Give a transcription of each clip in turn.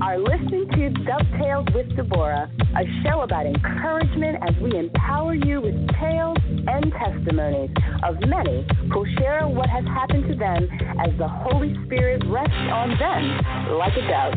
are listening to Dovetails with Deborah, a show about encouragement as we empower you with tales and testimonies of many who share what has happened to them as the Holy Spirit rests on them like a dove.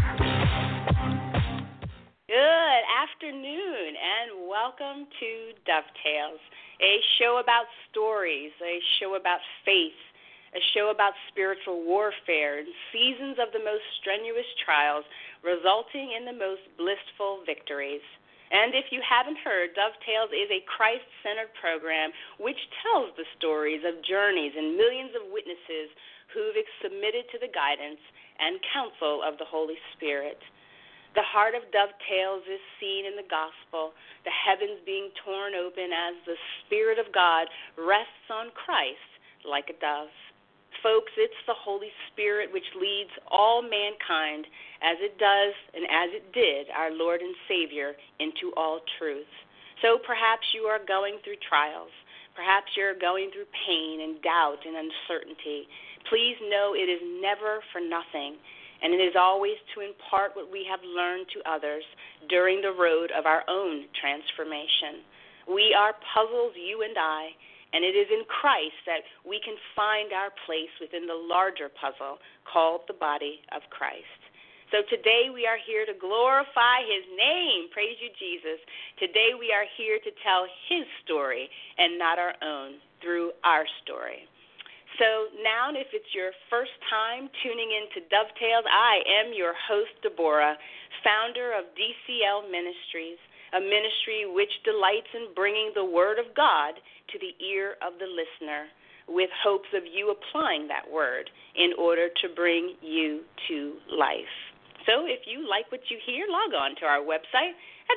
Good afternoon and welcome to Dovetails, a show about stories, a show about faith, a show about spiritual warfare and seasons of the most strenuous trials resulting in the most blissful victories. And if you haven't heard, Dovetails is a Christ-centered program which tells the stories of journeys and millions of witnesses who've submitted to the guidance and counsel of the Holy Spirit. The heart of Dovetails is seen in the gospel, the heavens being torn open as the Spirit of God rests on Christ like a dove. Folks, it's the Holy Spirit which leads all mankind as it does and as it did our Lord and Savior into all truth. So perhaps you are going through trials. Perhaps you're going through pain and doubt and uncertainty. Please know it is never for nothing, and it is always to impart what we have learned to others during the road of our own transformation. We are puzzles, you and I, and it is in Christ that we can find our place within the larger puzzle called the body of Christ. So today we are here to glorify His name. Praise you, Jesus. Today we are here to tell His story and not our own through our story. So now, if it's your first time tuning in to Dovetails, I am your host, Deborah, founder of DCL Ministries, a ministry which delights in bringing the Word of God to the ear of the listener with hopes of you applying that Word in order to bring you to life. So if you like what you hear, log on to our website at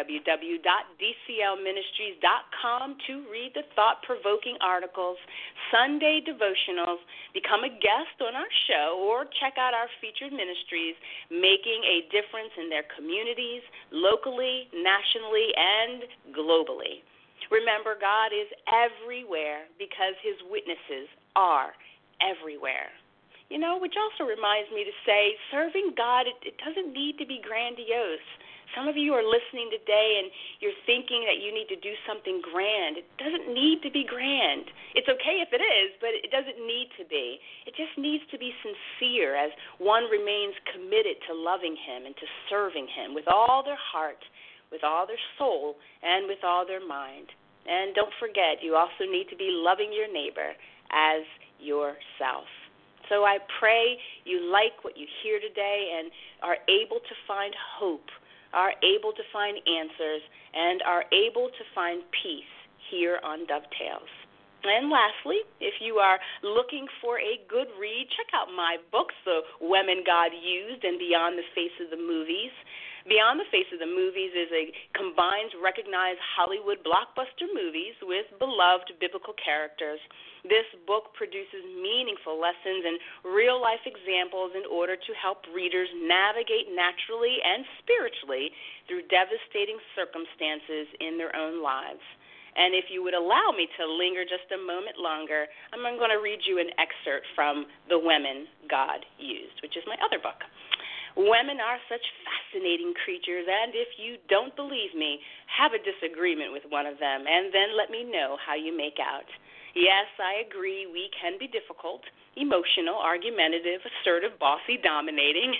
www.dclministries.com to read the thought-provoking articles, Sunday devotionals, become a guest on our show, or check out our featured ministries making a difference in their communities, locally, nationally, and globally. Remember, God is everywhere because His witnesses are everywhere. You know, which also reminds me to say, serving God, it doesn't need to be grandiose. Some of you are listening today and you're thinking that you need to do something grand. It doesn't need to be grand. It's okay if it is, but it doesn't need to be. It just needs to be sincere as one remains committed to loving Him and to serving Him with all their heart, with all their soul, and with all their mind. And don't forget, you also need to be loving your neighbor as yourself. So I pray you like what you hear today and are able to find hope, are able to find answers, and are able to find peace here on Dovetails. And lastly, if you are looking for a good read, check out my books, The Women God Used and Beyond the Face of the Movies. Beyond the Face of the Movies combines recognized Hollywood blockbuster movies with beloved biblical characters. This book produces meaningful lessons and real-life examples in order to help readers navigate naturally and spiritually through devastating circumstances in their own lives. And if you would allow me to linger just a moment longer, I'm going to read you an excerpt from The Women God Used, which is my other book. Women are such fascinating creatures, and if you don't believe me, have a disagreement with one of them, and then let me know how you make out. Yes, I agree, we can be difficult, emotional, argumentative, assertive, bossy, dominating.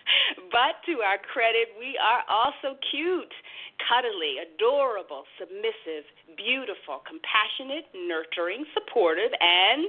But to our credit, we are also cute, cuddly, adorable, submissive, beautiful, compassionate, nurturing, supportive, and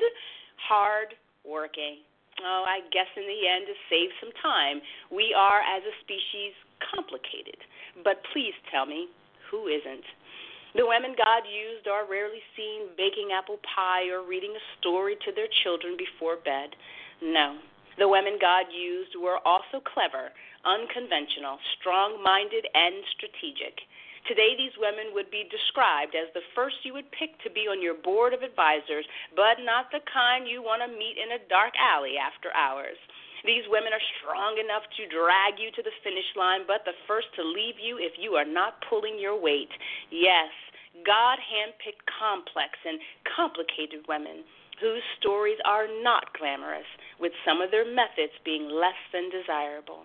hard-working. Oh, I guess in the end, to save some time, we are, as a species, complicated. But please tell me, who isn't? The women God used are rarely seen baking apple pie or reading a story to their children before bed. No. The women God used were also clever, unconventional, strong-minded, and strategic. Today, these women would be described as the first you would pick to be on your board of advisors, but not the kind you want to meet in a dark alley after hours. These women are strong enough to drag you to the finish line, but the first to leave you if you are not pulling your weight. Yes, God handpicked complex and complicated women whose stories are not glamorous, with some of their methods being less than desirable.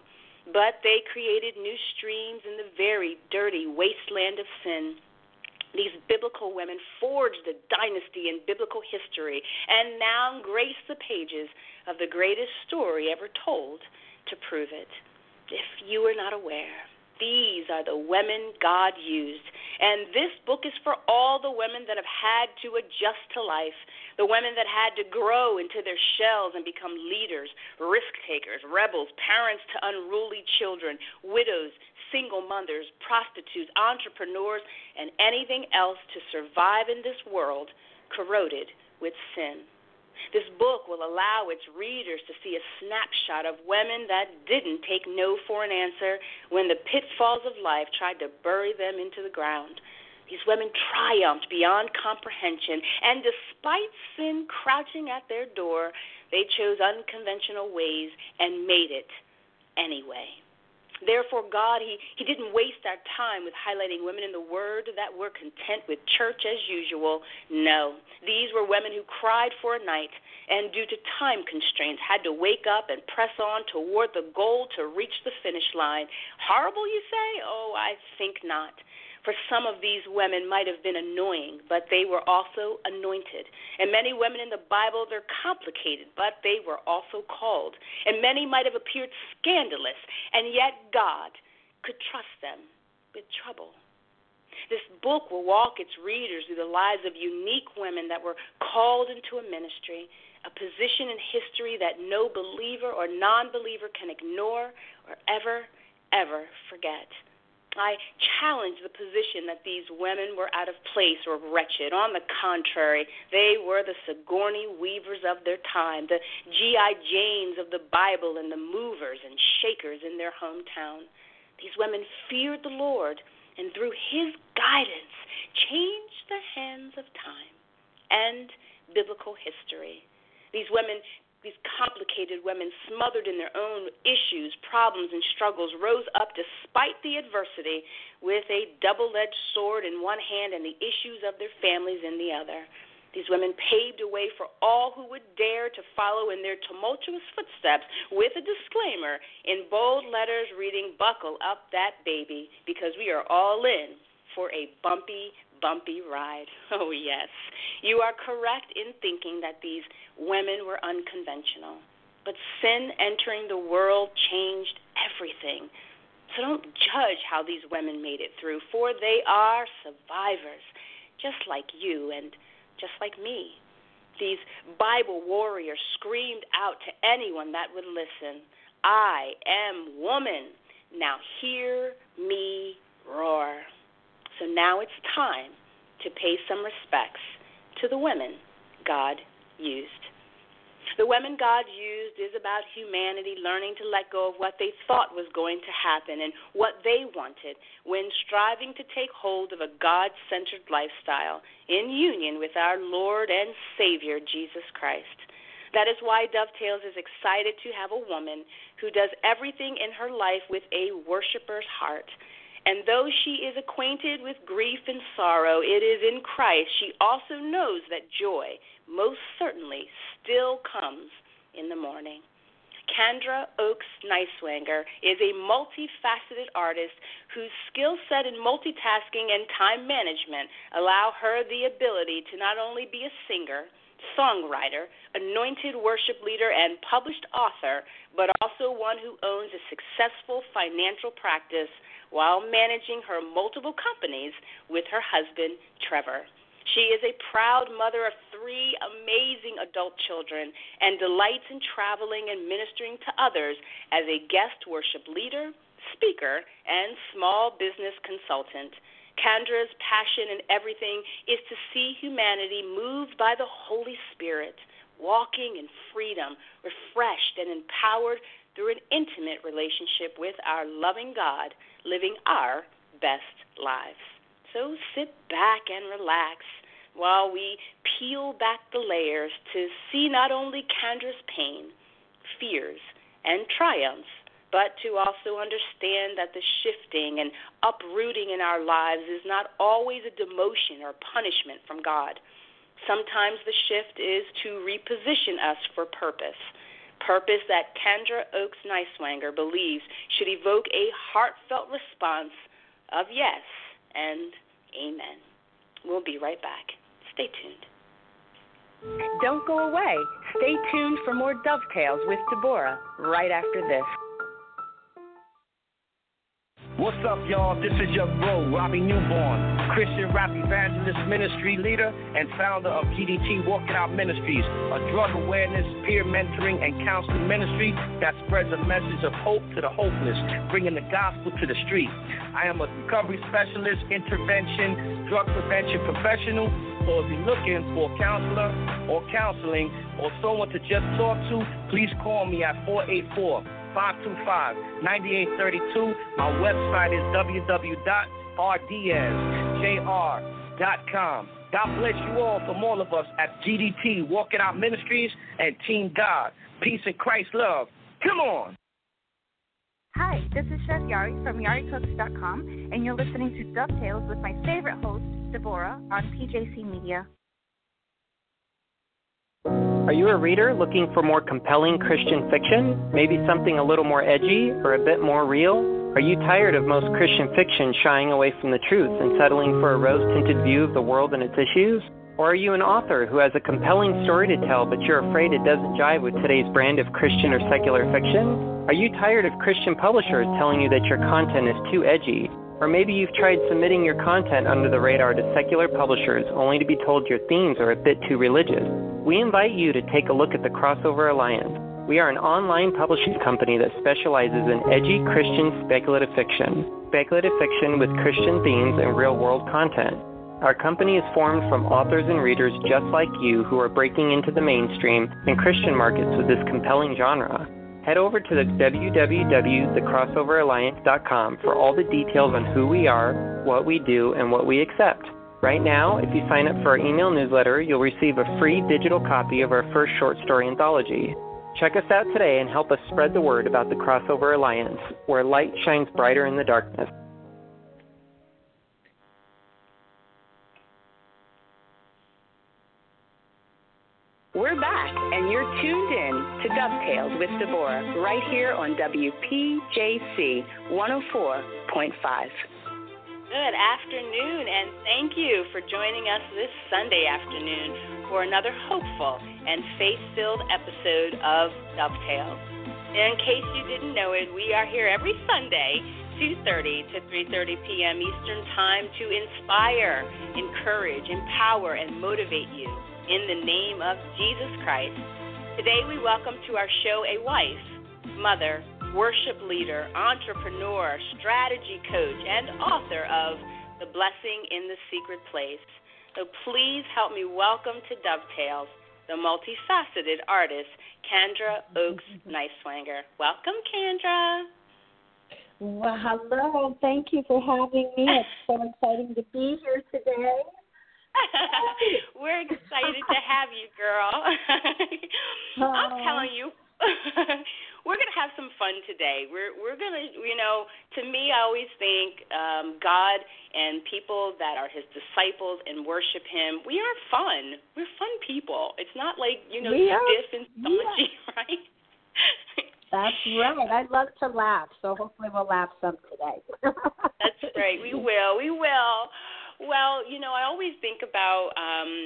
but they created new streams in the very dirty wasteland of sin. These biblical women forged a dynasty in biblical history and now grace the pages of the greatest story ever told to prove it. If you are not aware, these are the women God used. And this book is for all the women that have had to adjust to life, the women that had to grow into their shells and become leaders, risk-takers, rebels, parents to unruly children, widows, single mothers, prostitutes, entrepreneurs, and anything else to survive in this world corroded with sin. This book will allow its readers to see a snapshot of women that didn't take no for an answer when the pitfalls of life tried to bury them into the ground. These women triumphed beyond comprehension, and despite sin crouching at their door, they chose unconventional ways and made it anyway. Therefore, God, He didn't waste our time with highlighting women in the Word that were content with church as usual. No, these were women who cried for a night and due to time constraints had to wake up and press on toward the goal to reach the finish line. Horrible, you say? Oh, I think not. For some of these women might have been annoying, but they were also anointed. And many women in the Bible, they're complicated, but they were also called. And many might have appeared scandalous, and yet God could trust them with trouble. This book will walk its readers through the lives of unique women that were called into a ministry, a position in history that no believer or non-believer can ignore or ever forget. I challenge the position that these women were out of place or wretched. On the contrary, they were the Sigourney Weavers of their time, the G.I. Janes of the Bible, and the movers and shakers in their hometown. These women feared the Lord, and through His guidance, changed the hands of time and biblical history. These complicated women, smothered in their own issues, problems, and struggles, rose up despite the adversity with a double-edged sword in one hand and the issues of their families in the other. These women paved a way for all who would dare to follow in their tumultuous footsteps with a disclaimer in bold letters reading, "Buckle up that baby, because we are all in for a bumpy ride." Oh, yes. You are correct in thinking that these women were unconventional. But sin entering the world changed everything. So don't judge how these women made it through, for they are survivors, just like you and just like me. These Bible warriors screamed out to anyone that would listen, "I am woman. Now hear me roar." So now it's time to pay some respects to the women God used. The women God used is about humanity learning to let go of what they thought was going to happen and what they wanted when striving to take hold of a God-centered lifestyle in union with our Lord and Savior, Jesus Christ. That is why Dovetails is excited to have a woman who does everything in her life with a worshiper's heart. And though she is acquainted with grief and sorrow, it is in Christ she also knows that joy most certainly still comes in the morning. Kendra Oaks Neiswanger is a multifaceted artist whose skill set in multitasking and time management allow her the ability to not only be a singer, songwriter, anointed worship leader, and published author, but also one who owns a successful financial practice while managing her multiple companies with her husband, Trevor. She is a proud mother of 3 amazing adult children and delights in traveling and ministering to others as a guest worship leader, speaker, and small business consultant. Kendra's passion in everything is to see humanity moved by the Holy Spirit, walking in freedom, refreshed and empowered through an intimate relationship with our loving God, living our best lives. So sit back and relax while we peel back the layers to see not only Kendra's pain, fears, and triumphs, but to also understand that the shifting and uprooting in our lives is not always a demotion or punishment from God. Sometimes the shift is to reposition us for purpose. purpose that Kendra Oaks Neiswanger believes should evoke a heartfelt response of yes and amen. We'll be right back. Stay tuned. Don't go away. Stay tuned for more Dovetails with Deborah right after this. What's up, y'all? This is your bro, Robbie Newborn, Christian rap evangelist, ministry leader, and founder of GDT Walking Out Ministries, a drug awareness, peer mentoring, and counseling ministry that spreads a message of hope to the hopeless, bringing the gospel to the street. I am a recovery specialist, intervention, drug prevention professional, so if you're looking for a counselor or counseling or someone to just talk to, please call me at 484-525-9832. My website is www.rdsjr.com. God bless you all from all of us at GDT, Walking Out Ministries, and Team God. Peace and Christ love. Come on. Hi, this is Chef Yari from YariCooks.com, and you're listening to Dovetails with my favorite host, Deborah, on PJC Media. Are you a reader looking for more compelling Christian fiction? Maybe something a little more edgy or a bit more real? Are you tired of most Christian fiction shying away from the truth and settling for a rose-tinted view of the world and its issues? Or are you an author who has a compelling story to tell, but you're afraid it doesn't jive with today's brand of Christian or secular fiction? Are you tired of Christian publishers telling you that your content is too edgy? Or maybe you've tried submitting your content under the radar to secular publishers only to be told your themes are a bit too religious. We invite you to take a look at the Crossover Alliance. We are an online publishing company that specializes in edgy Christian speculative fiction with Christian themes and real-world content. Our company is formed from authors and readers just like you who are breaking into the mainstream and Christian markets with this compelling genre. Head over to the www.thecrossoveralliance.com for all the details on who we are, what we do, and what we accept. Right now, if you sign up for our email newsletter, you'll receive a free digital copy of our first short story anthology. Check us out today and help us spread the word about the Crossover Alliance, where light shines brighter in the darkness. We're back, and you're tuned in to Dovetails with Deborah, right here on WPJC 104.5. Good afternoon, and thank you for joining us this Sunday afternoon for another hopeful and faith-filled episode of Dovetails. In case you didn't know it, we are here every Sunday, 2:30 to 3:30 p.m. Eastern Time to inspire, encourage, empower, and motivate you in the name of Jesus Christ. Today we welcome to our show a wife, mother, worship leader, entrepreneur, strategy coach, and author of The Blessing in the Secret Place. So please help me welcome to Dovetails the multifaceted artist, Kendra Oaks Neiswanger. Welcome, Kendra. Well, hello. Thank you for having me. It's so exciting to be here today. We're excited to have you, girl. I'm telling you, we're going to have some fun today. We're going to, to me, I always think God and people that are his disciples and worship him, we are fun. We're fun people. It's not like, stiff and stodgy, right? That's right. I love to laugh, so hopefully we'll laugh some today. That's right. We will. Well, I always think about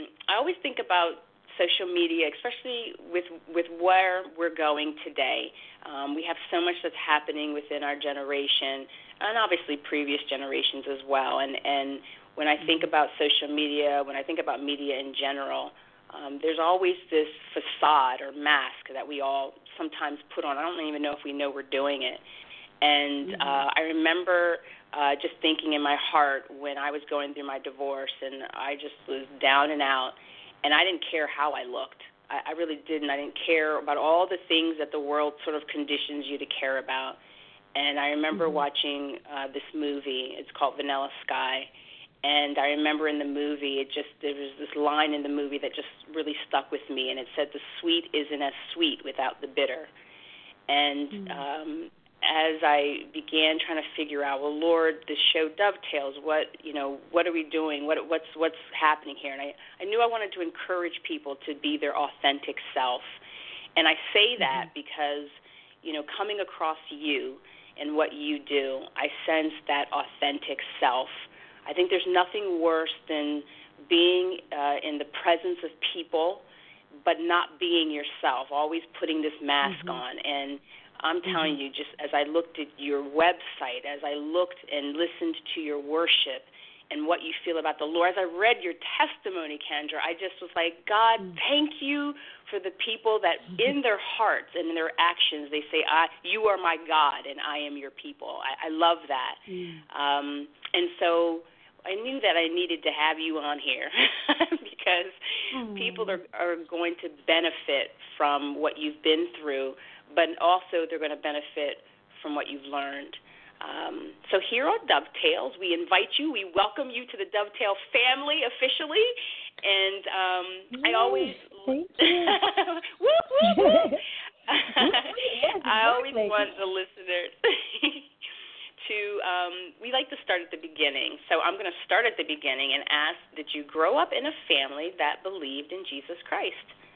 social media, especially with where we're going today. We have so much that's happening within our generation, and obviously previous generations as well. And when I think about social media, when I think about media in general, there's always this facade or mask that we all sometimes put on. I don't even know if we know we're doing it. And I remember just thinking in my heart when I was going through my divorce, and I just was down and out, and I didn't care how I looked. I really didn't. I didn't care about all the things that the world sort of conditions you to care about. And I remember watching this movie. It's called Vanilla Sky. And I remember in the movie, there was this line in the movie that just really stuck with me, and it said, "The sweet isn't as sweet without the bitter." And as I began trying to figure out, well, Lord, this show dovetails. What are we doing? What's happening here? And I knew I wanted to encourage people to be their authentic self. And I say that because, coming across you and what you do, I sense that authentic self. I think there's nothing worse than being in the presence of people but not being yourself, always putting this mask on. And I'm telling you, just as I looked at your website, as I looked and listened to your worship and what you feel about the Lord, as I read your testimony, Kendra, I just was like, God, thank you for the people that in their hearts and in their actions they say, you are my God and I am your people. I love that. And so I knew that I needed to have you on here because people are going to benefit from what you've been through, but also they're going to benefit from what you've learned. So here on Dovetails, we invite you, we welcome you to the Dovetail family officially, and I always thank you. whoop, whoop, whoop. I always want the listeners we like to start at the beginning. So I'm going to start at the beginning and ask, did you grow up in a family that believed in Jesus Christ?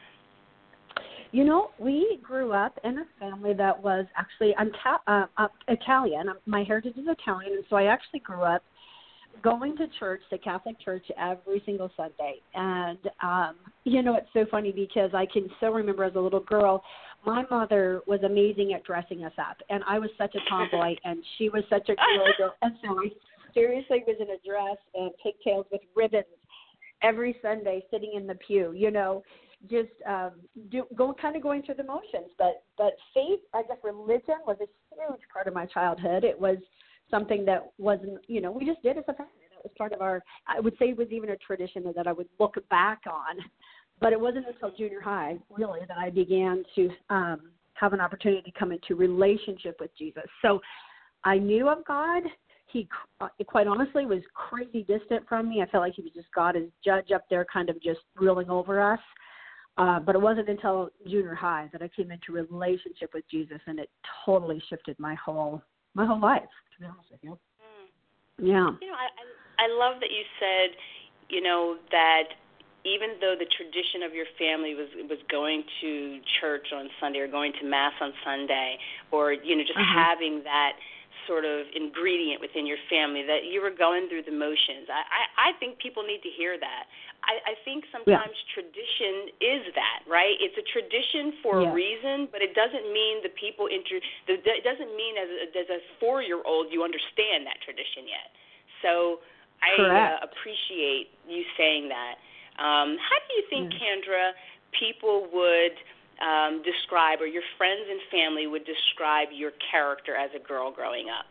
We grew up in a family that was actually Italian. My heritage is Italian, and so I actually grew up going to church, the Catholic church, every single Sunday. And, it's so funny because I can still remember as a little girl, my mother was amazing at dressing us up. And I was such a tomboy, and she was such a girl. And so I seriously was in a dress and pigtails with ribbons every Sunday sitting in the pew, just going through the motions. But faith, I guess religion was a huge part of my childhood. It was something that wasn't, we just did as a family. That was part of I would say it was even a tradition that I would look back on. But it wasn't until junior high, really, that I began to have an opportunity to come into relationship with Jesus. So I knew of God. He, quite honestly, was crazy distant from me. I felt like he was just God as judge up there kind of just ruling over us. But it wasn't until junior high that I came into relationship with Jesus, and it totally shifted my whole life, to be honest with you. Yeah. I love that you said, that even though the tradition of your family was going to church on Sunday or going to Mass on Sunday, or, just having that sort of ingredient within your family, that you were going through the motions. I think people need to hear that. I think sometimes tradition is that, right? It's a tradition for a reason, but it doesn't mean the people it doesn't mean as a 4-year-old you understand that tradition yet. So I appreciate you saying that. How do you think, Kendra, people would describe, or your friends and family would describe your character as a girl growing up?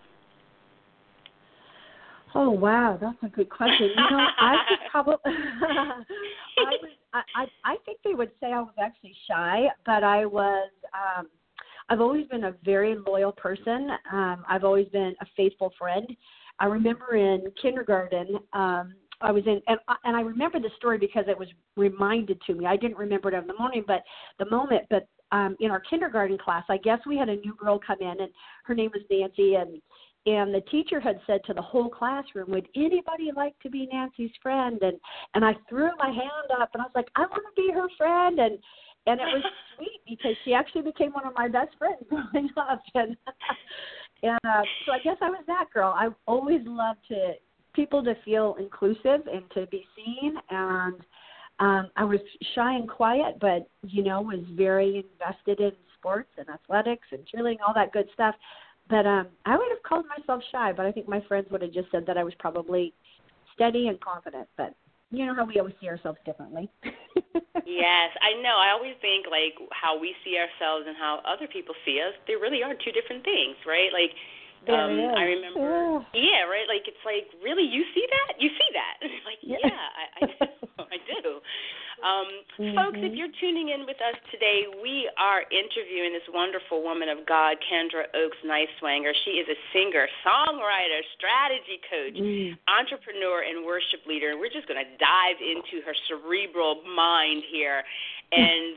Oh, wow, that's a good question. I could probably I think they would say I was actually shy, but I was I've always been a very loyal person. I've always been a faithful friend. I remember in kindergarten, I was in, and I remember the story because it was reminded to me. I didn't remember it in the moment, but in our kindergarten class, I guess we had a new girl come in, and her name was Nancy, and the teacher had said to the whole classroom, would anybody like to be Nancy's friend? And I threw my hand up, and I was like, I want to be her friend, and it was sweet because she actually became one of my best friends growing up, and so I guess I was that girl. I always loved people to feel inclusive and to be seen, and I was shy and quiet, but, was very invested in sports and athletics and cheerleading, all that good stuff. But I would have called myself shy, but I think my friends would have just said that I was probably steady and confident. But you know how we always see ourselves differently. Yes, I know. I always think, like, how we see ourselves and how other people see us, they really are two different things, right? Like, I remember, right? Like, it's like, really, you see that? You see that? Like, I do. Folks, if you're tuning in with us today, we are interviewing this wonderful woman of God, Kendra Oaks Neiswanger. She is a singer, songwriter, strategy coach, entrepreneur, and worship leader. And we're just going to dive into her cerebral mind here. And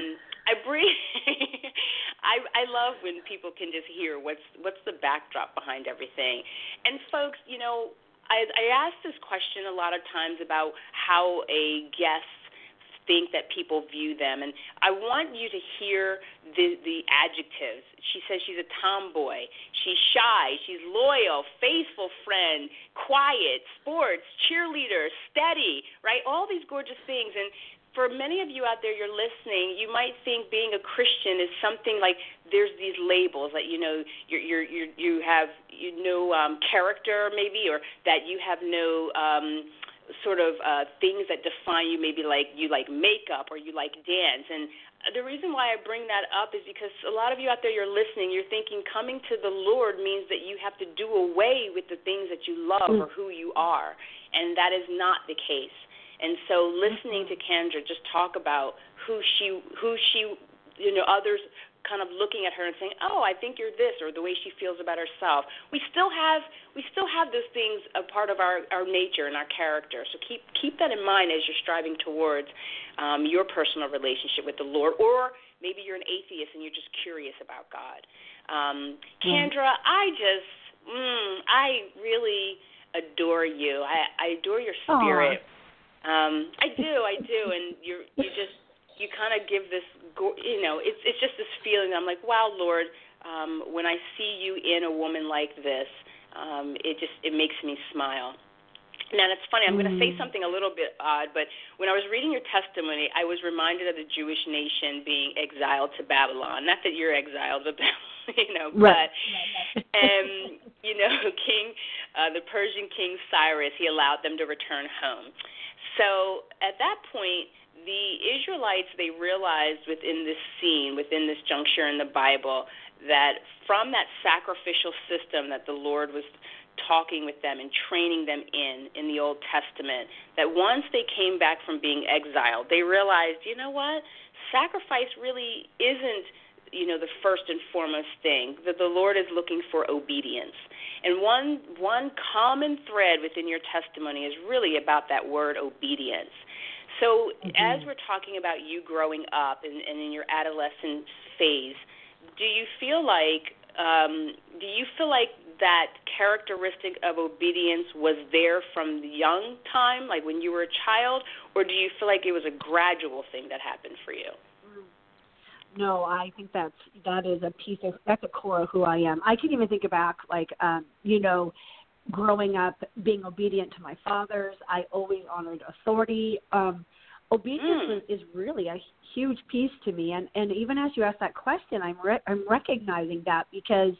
I love when people can just hear what's the backdrop behind everything. And folks, I ask this question a lot of times about how a guest think that people view them. And I want you to hear the adjectives. She says she's a tomboy, she's shy, she's loyal, faithful friend, quiet, sports, cheerleader, steady, right? All these gorgeous things. And for many of you out there, you're listening, you might think being a Christian is something like there's these labels that, you have character maybe, or that you have no sort of things that define you, maybe like you like makeup or you like dance. And the reason why I bring that up is because a lot of you out there, you're listening, you're thinking coming to the Lord means that you have to do away with the things that you love or who you are, and that is not the case. And so listening to Kendra just talk about who she, others kind of looking at her and saying, oh, I think you're this, or the way she feels about herself. We still have those things a part of our nature and our character. So keep that in mind as you're striving towards your personal relationship with the Lord, or maybe you're an atheist and you're just curious about God. Kendra, I really adore you. I adore your spirit. I do, and you kind of give this, it's just this feeling. I'm like, wow, Lord, when I see you in a woman like this, it makes me smile. Now, it's funny, I'm going to say something a little bit odd, but when I was reading your testimony, I was reminded of the Jewish nation being exiled to Babylon. Not that you're exiled to Babylon, right. But, the Persian king Cyrus, he allowed them to return home. So at that point, the Israelites, they realized within this scene, within this juncture in the Bible, that from that sacrificial system that the Lord was talking with them and training them in the Old Testament, that once they came back from being exiled, they realized, you know what, sacrifice really isn't, the first and foremost thing, that the Lord is looking for obedience. And one common thread within your testimony is really about that word obedience. So as we're talking about you growing up and in your adolescent phase, do you feel like that characteristic of obedience was there from the young time, like when you were a child, or do you feel like it was a gradual thing that happened for you? No, I think that is that's a core of who I am. I can even think back, growing up, being obedient to my fathers. I always honored authority. Obedience is really a huge piece to me. And even as you ask that question, I'm recognizing that because,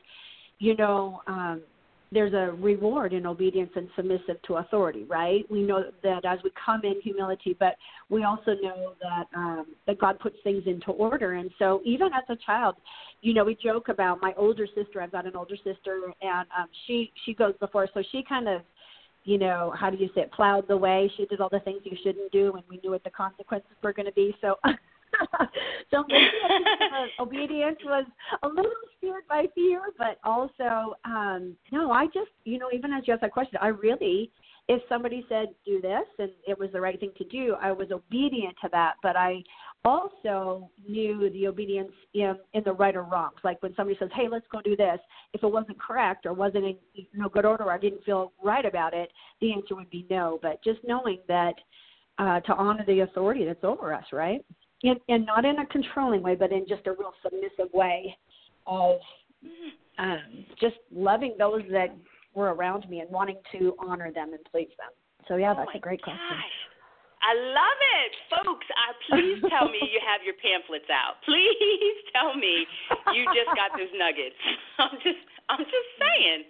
there's a reward in obedience and submissive to authority, right? We know that as we come in humility, but we also know that God puts things into order. And so even as a child, we joke about my older sister. I've got an older sister, and she goes before. So she kind of, how do you say it, plowed the way. She did all the things you shouldn't do, and we knew what the consequences were going to be. So so maybe obedience was a little steered by fear, but also, no, I just, even as you asked that question, I really, if somebody said do this and it was the right thing to do, I was obedient to that. But I also knew the obedience in the right or wrongs. Like when somebody says, hey, let's go do this, if it wasn't correct or wasn't in good order or I didn't feel right about it, the answer would be no. But just knowing that to honor the authority that's over us, right? And not in a controlling way, but in just a real submissive way of just loving those that were around me and wanting to honor them and please them. So, yeah, that's a great question. I love it. Folks, please tell me you have your pamphlets out. Please tell me you just got those nuggets. I'm just saying.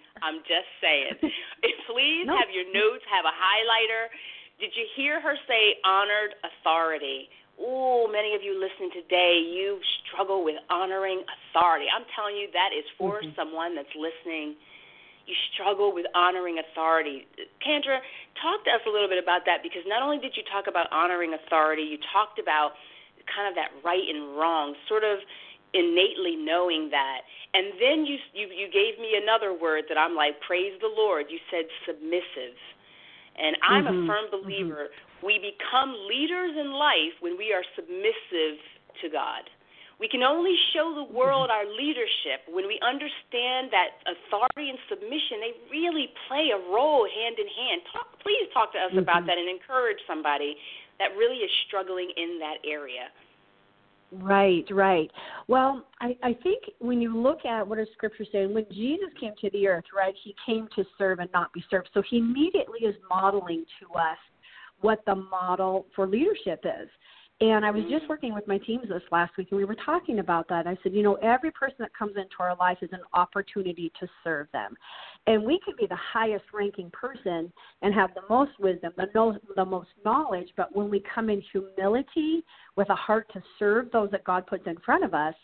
Please have your notes, have a highlighter. Did you hear her say honored authority? Oh, many of you listening today, you struggle with honoring authority. I'm telling you, that is for someone that's listening. You struggle with honoring authority. Kendra, talk to us a little bit about that, because not only did you talk about honoring authority, you talked about kind of that right and wrong, sort of innately knowing that. And then you gave me another word that I'm like, praise the Lord. You said submissive. And I'm a firm believer we become leaders in life when we are submissive to God. We can only show the world our leadership when we understand that authority and submission, they really play a role hand in hand. Please talk to us about that and encourage somebody that really is struggling in that area. Right, right. Well, I think when you look at what does Scripture say, when Jesus came to the earth, right, he came to serve and not be served. So he immediately is modeling to us what the model for leadership is. And I was just working with my teams this last week, and we were talking about that. I said, every person that comes into our life is an opportunity to serve them. And we could be the highest-ranking person and have the most wisdom, the most knowledge, but when we come in humility with a heart to serve those that God puts in front of us,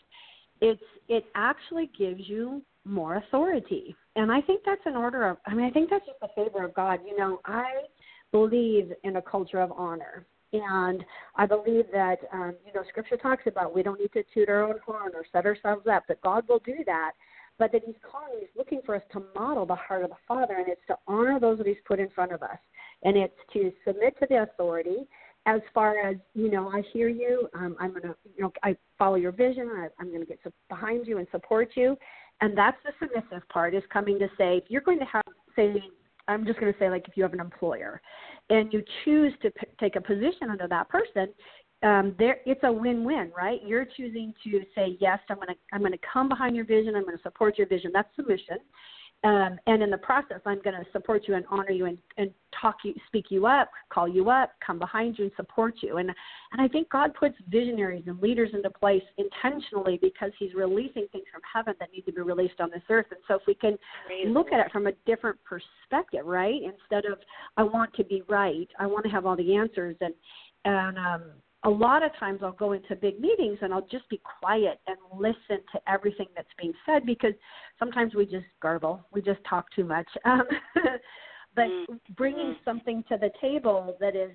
it actually gives you more authority. And I think that's I think that's just a favor of God. I believe in a culture of honor. And I believe that, Scripture talks about we don't need to toot our own horn or set ourselves up, that God will do that, but that he's looking for us to model the heart of the Father, and it's to honor those that he's put in front of us. And it's to submit to the authority as far as, I hear you, I'm going to, I follow your vision, I'm going to get behind you and support you. And that's the submissive part, is coming to say, if you're going to have, I'm just going to say, like, if you have an employer and you choose to take a position under that person, it's a win-win, right? You're choosing to say, yes, I'm going to come behind your vision. I'm going to support your vision. That's submission. And in the process, I'm going to support you and honor you and speak you up, call you up, come behind you and support you. And I think God puts visionaries and leaders into place intentionally because he's releasing things from heaven that need to be released on this earth. And so if we can look at it from a different perspective, right, instead of I want to be right, I want to have all the answers. And a lot of times I'll go into big meetings and I'll just be quiet and listen to everything that's being said, because sometimes we just garble. We just talk too much. But bringing something to the table that is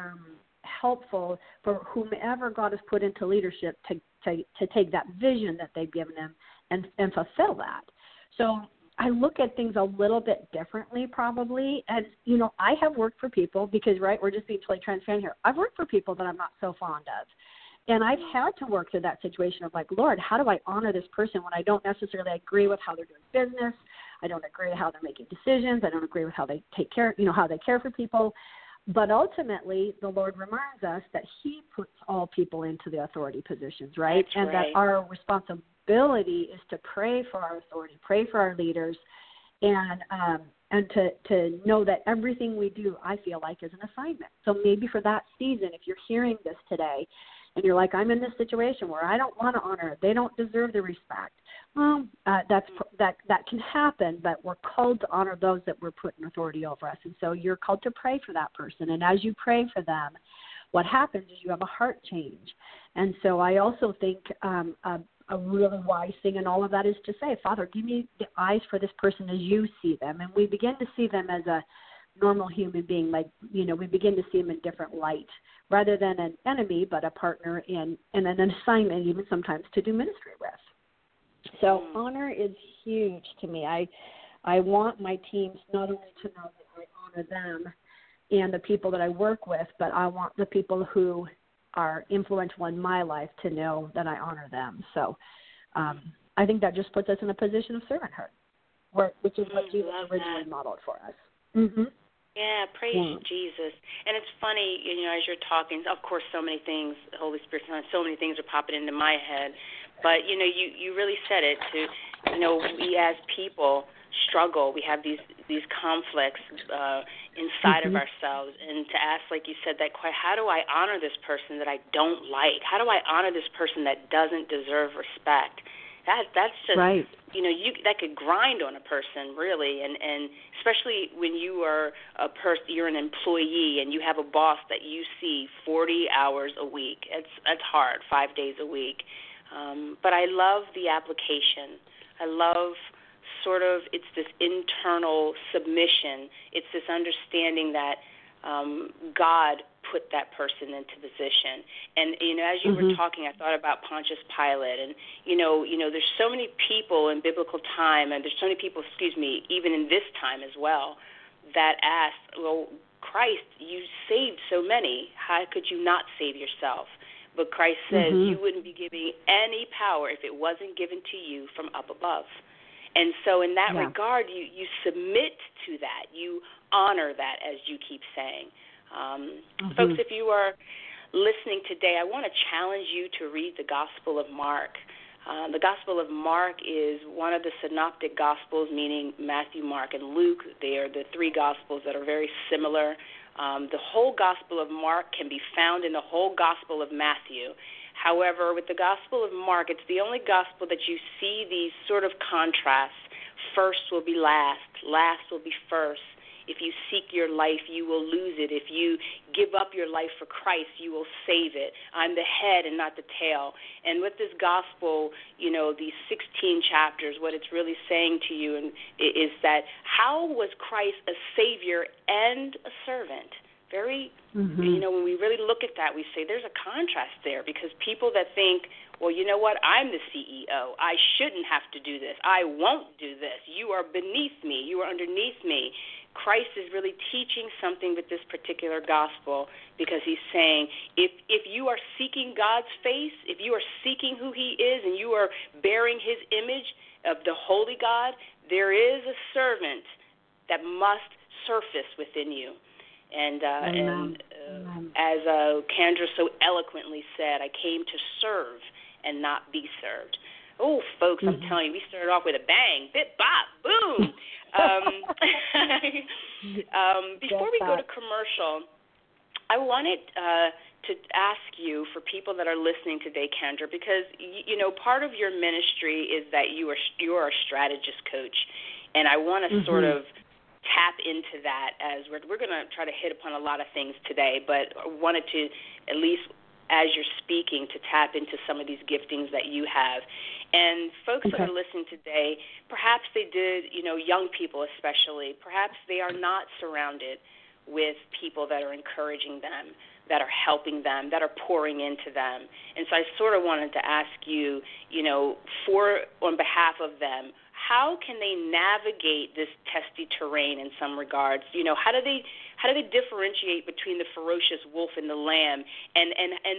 helpful for whomever God has put into leadership to take that vision that they've given them and fulfill that. So I look at things a little bit differently probably. And, I have worked for people because, right, we're just being totally transparent here. I've worked for people that I'm not so fond of. And I've had to work through that situation of like, Lord, how do I honor this person when I don't necessarily agree with how they're doing business? I don't agree with how they're making decisions. I don't agree with how they take care, how they care for people. But ultimately, the Lord reminds us that he puts all people into the authority positions, right? That's and right. That our responsibility is to pray for our authority, pray for our leaders, and to know that everything we do, I feel like, is an assignment. So maybe for that season, if you're hearing this today and you're like, I'm in this situation where I don't want to honor, they don't deserve the respect. Well, that can happen, but we're called to honor those that were put in authority over us. And so you're called to pray for that person. And as you pray for them, what happens is you have a heart change. And so I also think a really wise thing in all of that is to say, Father, give me the eyes for this person as you see them. And we begin to see them as a normal human being, like, we begin to see them in different light, rather than an enemy, but a partner in an assignment, even sometimes to do ministry with. So honor is huge to me. I want my teams not only to know that I honor them and the people that I work with, but I want the people who are influential in my life to know that I honor them. So I think that just puts us in a position of servanthood, which is what Jesus originally modeled for us. Mm-hmm. Yeah, praise Jesus. And it's funny, as you're talking, of course, so many things, the Holy Spirit, so many things are popping into my head. But, you really said it we as people struggle. We have these conflicts inside of ourselves. And to ask, like you said, how do I honor this person that I don't like? How do I honor this person that doesn't deserve respect? That's just, right. That could grind on a person, really, and especially when you are you're an employee and you have a boss that you see 40 hours a week. It's hard, 5 days a week. But I love the application. I love it's this internal submission. It's this understanding that God put that person into position. And, as you were talking, I thought about Pontius Pilate. And, there's so many people in biblical time, and there's so many people, even in this time as well, that asked, well, Christ, you saved so many. How could you not save yourself? But Christ says you wouldn't be giving any power if it wasn't given to you from up above. And so in that regard, you submit to that. You honor that, as you keep saying. Folks, if you are listening today, I want to challenge you to read the Gospel of Mark. The Gospel of Mark is one of the synoptic Gospels, meaning Matthew, Mark, and Luke. They are the three Gospels that are very similar. The whole Gospel of Mark can be found in the whole Gospel of Matthew. However, with the Gospel of Mark, it's the only Gospel that you see these sort of contrasts. First will be last, last will be first. If you seek your life, you will lose it. If you give up your life for Christ, you will save it. I'm the head and not the tail. And with this gospel, these 16 chapters, what it's really saying to you is that how was Christ a savior and a servant? Very, when we really look at that, we say there's a contrast there, because people that think, well, you know what, I'm the CEO. I shouldn't have to do this. I won't do this. You are beneath me. You are underneath me. Christ is really teaching something with this particular gospel, because he's saying if you are seeking God's face, if you are seeking who he is and you are bearing his image of the holy God, there is a servant that must surface within you. And as Kendra so eloquently said, I came to serve and not be served. Oh, folks, I'm telling you, we started off with a bang, bip, bop, boom. Before we go to commercial, I wanted to ask you, for people that are listening today, Kendra, because, part of your ministry is that you are a strategist coach, and I want to sort of tap into that, as we're going to try to hit upon a lot of things today, but I wanted to, at least as you're speaking, to tap into some of these giftings that you have. And folks that are listening today, perhaps they did, young people especially, perhaps they are not surrounded with people that are encouraging them, that are helping them, that are pouring into them. And so I sort of wanted to ask you, on behalf of them, how can they navigate this testy terrain in some regards? How do they differentiate between the ferocious wolf and the lamb, and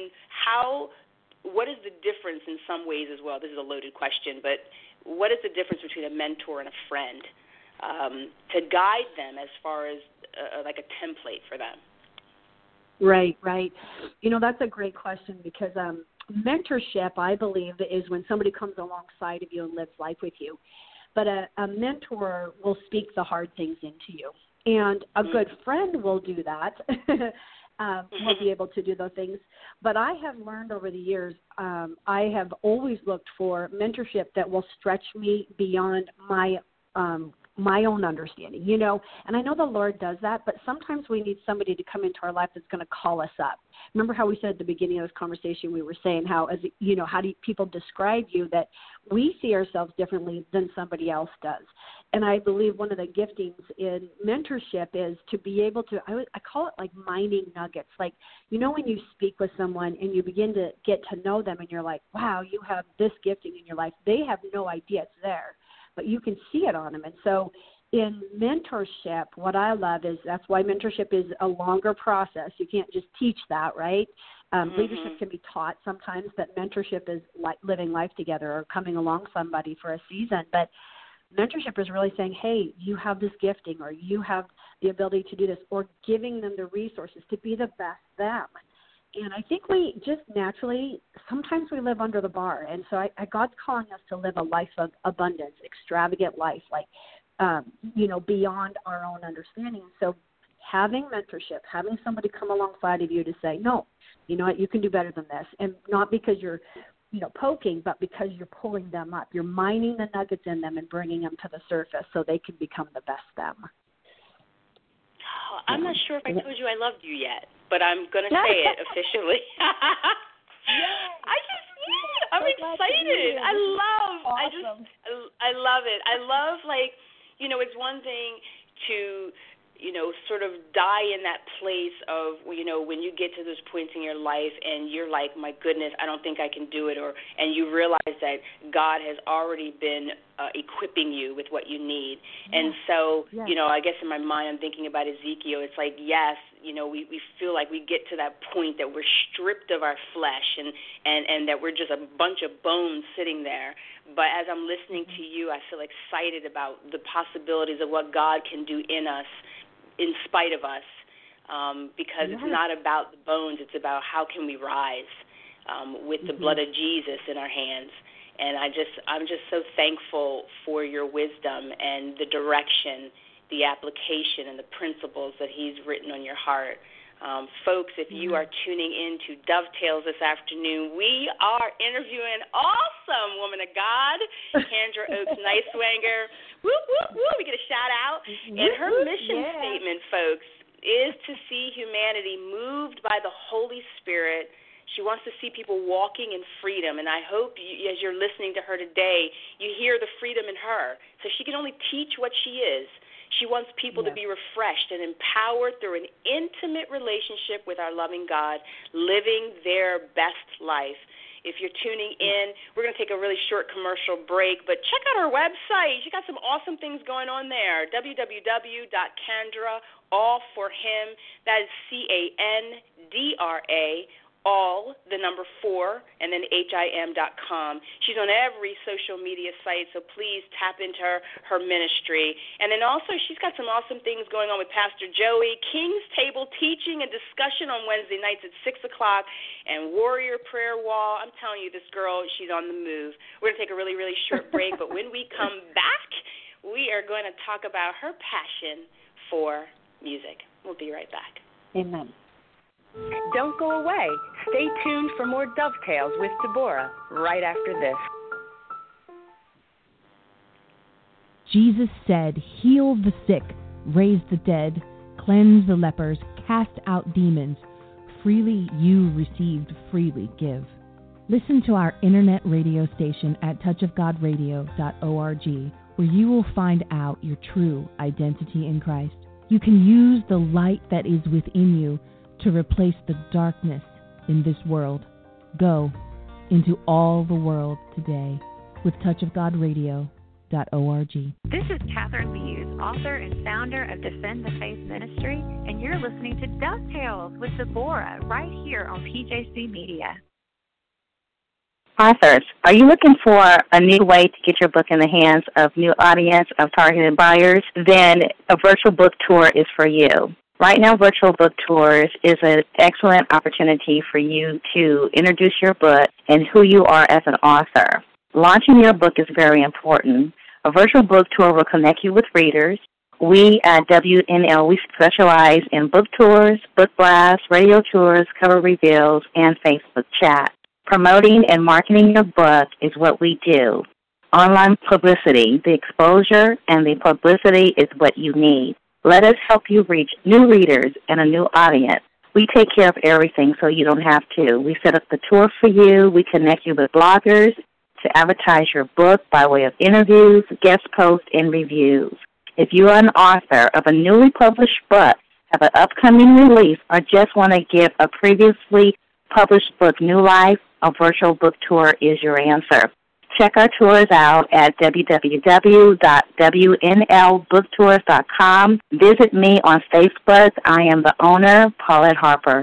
what is the difference in some ways as well? This is a loaded question, but what is the difference between a mentor and a friend to guide them as far as like a template for them? Right. That's a great question, because mentorship, I believe, is when somebody comes alongside of you and lives life with you. But a mentor will speak the hard things into you. And a good friend will do that, will be able to do those things. But I have learned over the years, I have always looked for mentorship that will stretch me beyond my own understanding, and I know the Lord does that, but sometimes we need somebody to come into our life that's going to call us up. Remember how we said at the beginning of this conversation, we were saying how, how do people describe you, that we see ourselves differently than somebody else does. And I believe one of the giftings in mentorship is to be able to, I call it like mining nuggets. Like, when you speak with someone and you begin to get to know them and you're like, wow, you have this gifting in your life. They have no idea it's there, but you can see it on them. And so in mentorship, what I love is that's why mentorship is a longer process. You can't just teach that, right? Leadership can be taught sometimes, but mentorship is like living life together or coming along somebody for a season. But mentorship is really saying, hey, you have this gifting, or you have the ability to do this, or giving them the resources to be the best them. And I think we just naturally, sometimes we live under the bar. And so God's calling us to live a life of abundance, extravagant life, like, beyond our own understanding. So having mentorship, having somebody come alongside of you to say, no, you know what, you can do better than this. And not because you're, poking, but because you're pulling them up. You're mining the nuggets in them and bringing them to the surface so they can become the best them. Oh, I'm not sure if I told you I loved you yet, but I'm going to say it officially. I'm excited. I love it. I love, it's one thing to, sort of die in that place of, when you get to those points in your life and you're like, my goodness, I don't think I can do it, and you realize that God has already been equipping you with what you need. And so, I guess in my mind I'm thinking about Ezekiel. It's like, yes, we feel like we get to that point that we're stripped of our flesh and that we're just a bunch of bones sitting there. But as I'm listening to you, I feel excited about the possibilities of what God can do in us, in spite of us, because it's not about the bones. It's about how can we rise with the blood of Jesus in our hands. And I'm just so thankful for your wisdom and the direction, the application, and the principles that he's written on your heart. Folks, if you are tuning in to Dovetails this afternoon, we are interviewing awesome woman of God, Kendra Oaks Neiswanger. Woo, woo, woo. We get a shout out. And her mission statement, folks, is to see humanity moved by the Holy Spirit. She wants to see people walking in freedom, and I hope as you're listening to her today, you hear the freedom in her. So she can only teach what she is. She wants people to be refreshed and empowered through an intimate relationship with our loving God, living their best life. If you're tuning in, we're going to take a really short commercial break, but check out her website. She got some awesome things going on there, www.Candra, all for him. That is CANDRA, all, the number 4, and then HIM.com. She's on every social media site, so please tap into her ministry. And then also she's got some awesome things going on with Pastor Joey, King's Table teaching and discussion on Wednesday nights at 6 o'clock, and Warrior Prayer Wall. I'm telling you, this girl, she's on the move. We're going to take a really, really short break, but when we come back, we are going to talk about her passion for music. We'll be right back. Amen. Don't go away. Stay tuned for more Dovetails with Deborah right after this. Jesus said, "Heal the sick, raise the dead, cleanse the lepers, cast out demons. Freely you received, freely give." Listen to our internet radio station at touchofgodradio.org, where you will find out your true identity in Christ. You can use the light that is within you to replace the darkness in this world. Go into all the world today with touchofgodradio.org. This is Catherine Hughes, author and founder of Defend the Faith Ministry, and you're listening to Dovetails with Deborah right here on PJC Media. Authors, are you looking for a new way to get your book in the hands of new audience of targeted buyers? Then a virtual book tour is for you. Right now, virtual book tours is an excellent opportunity for you to introduce your book and who you are as an author. Launching your book is very important. A virtual book tour will connect you with readers. We at WNL, we specialize in book tours, book blasts, radio tours, cover reveals, and Facebook chat. Promoting and marketing your book is what we do. Online publicity, the exposure and the publicity is what you need. Let us help you reach new readers and a new audience. We take care of everything so you don't have to. We set up the tour for you. We connect you with bloggers to advertise your book by way of interviews, guest posts, and reviews. If you are an author of a newly published book, have an upcoming release, or just want to give a previously published book new life, a virtual book tour is your answer. Check our tours out at www.wnlbooktours.com. Visit me on Facebook. I am the owner, Paulette Harper.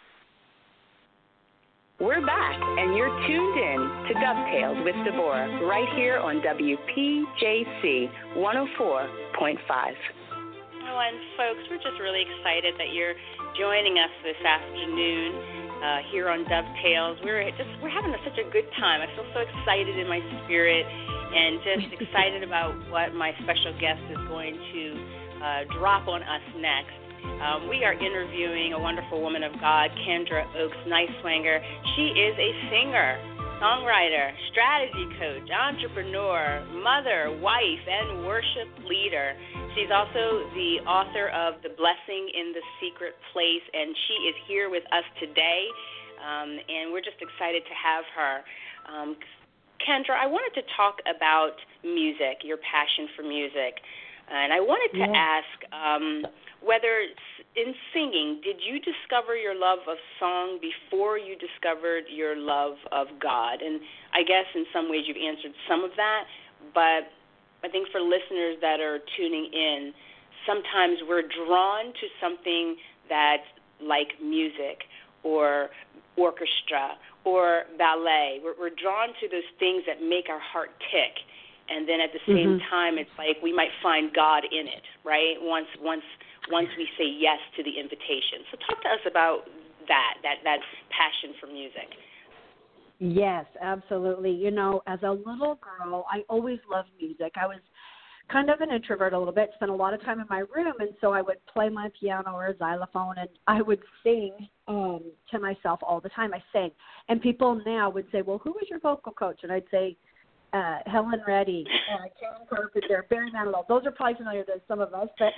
We're back, and you're tuned in to Dovetails with Deborah right here on WPJC 104.5. Oh, and folks, we're just really excited that you're joining us this afternoon here on Dovetails. We're having such a good time. I feel so excited in my spirit and just excited about what my special guest is going to drop on us next. We are interviewing a wonderful woman of God, Kendra Oaks Neiswanger. She is a singer, songwriter, strategy coach, entrepreneur, mother, wife, and worship leader. She's also the author of The Blessing in the Secret Place, and she is here with us today, and we're just excited to have her. Kendra, I wanted to talk about music, your passion for music, and I wanted to ask whether in singing, did you discover your love of song before you discovered your love of God? And I guess in some ways you've answered some of that, but I think for listeners that are tuning in, sometimes we're drawn to something that like music or orchestra or ballet. We're drawn to those things that make our heart tick. And then at the same time, it's like we might find God in it, right? Once we say yes to the invitation. So talk to us about that passion for music. Yes, absolutely. You know, as a little girl, I always loved music. I was kind of an introvert a little bit, spent a lot of time in my room, and so I would play my piano or xylophone, and I would sing to myself all the time. I sang. And people now would say, well, who was your vocal coach? And I'd say, Helen Reddy, Karen Carpenter, Barry Manilow. Those are probably familiar to some of us, but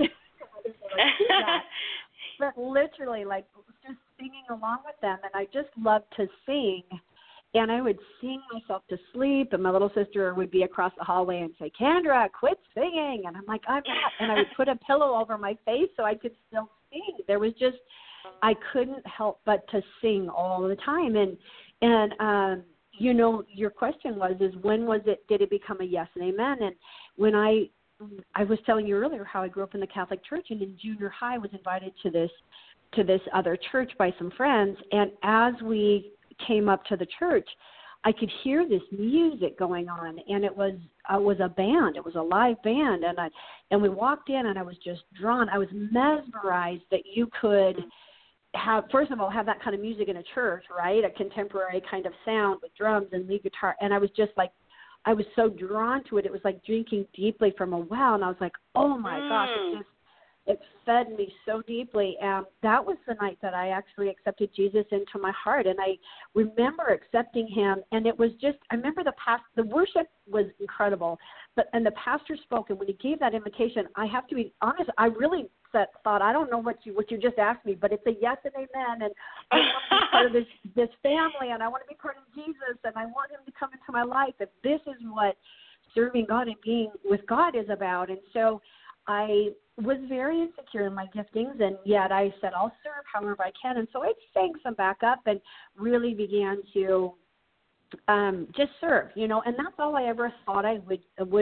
but literally, like, just singing along with them, and I just loved to sing. And I would sing myself to sleep, and my little sister would be across the hallway and say, Kendra, quit singing. And I'm like, I'm not. And I would put a pillow over my face so I could still sing. There was just, I couldn't help but to sing all the time. And you know, your question is when did it become a yes and amen? And when I was telling you earlier how I grew up in the Catholic Church, and in junior high I was invited to this other church by some friends. And as we came up to the church, I could hear this music going on, and it was a band. It was a live band, and we walked in, and I was just drawn. I was mesmerized that you could have, first of all, have that kind of music in a church, right? A contemporary kind of sound with drums and lead guitar, and I was just like, I was so drawn to it. It was like drinking deeply from a well, and I was like, oh my gosh, it fed me so deeply. And that was the night that I actually accepted Jesus into my heart. And I remember accepting him. And it was just, I remember the worship was incredible. And the pastor spoke. And when he gave that invitation, I have to be honest, I really thought, I don't know what you just asked me, but it's a yes and amen. And I want to be part of this family. And I want to be part of Jesus. And I want him to come into my life. And this is what serving God and being with God is about. And so I was very insecure in my giftings, and yet I said, I'll serve however I can. And so I sang some backup and really began to just serve, you know, and that's all I ever thought I would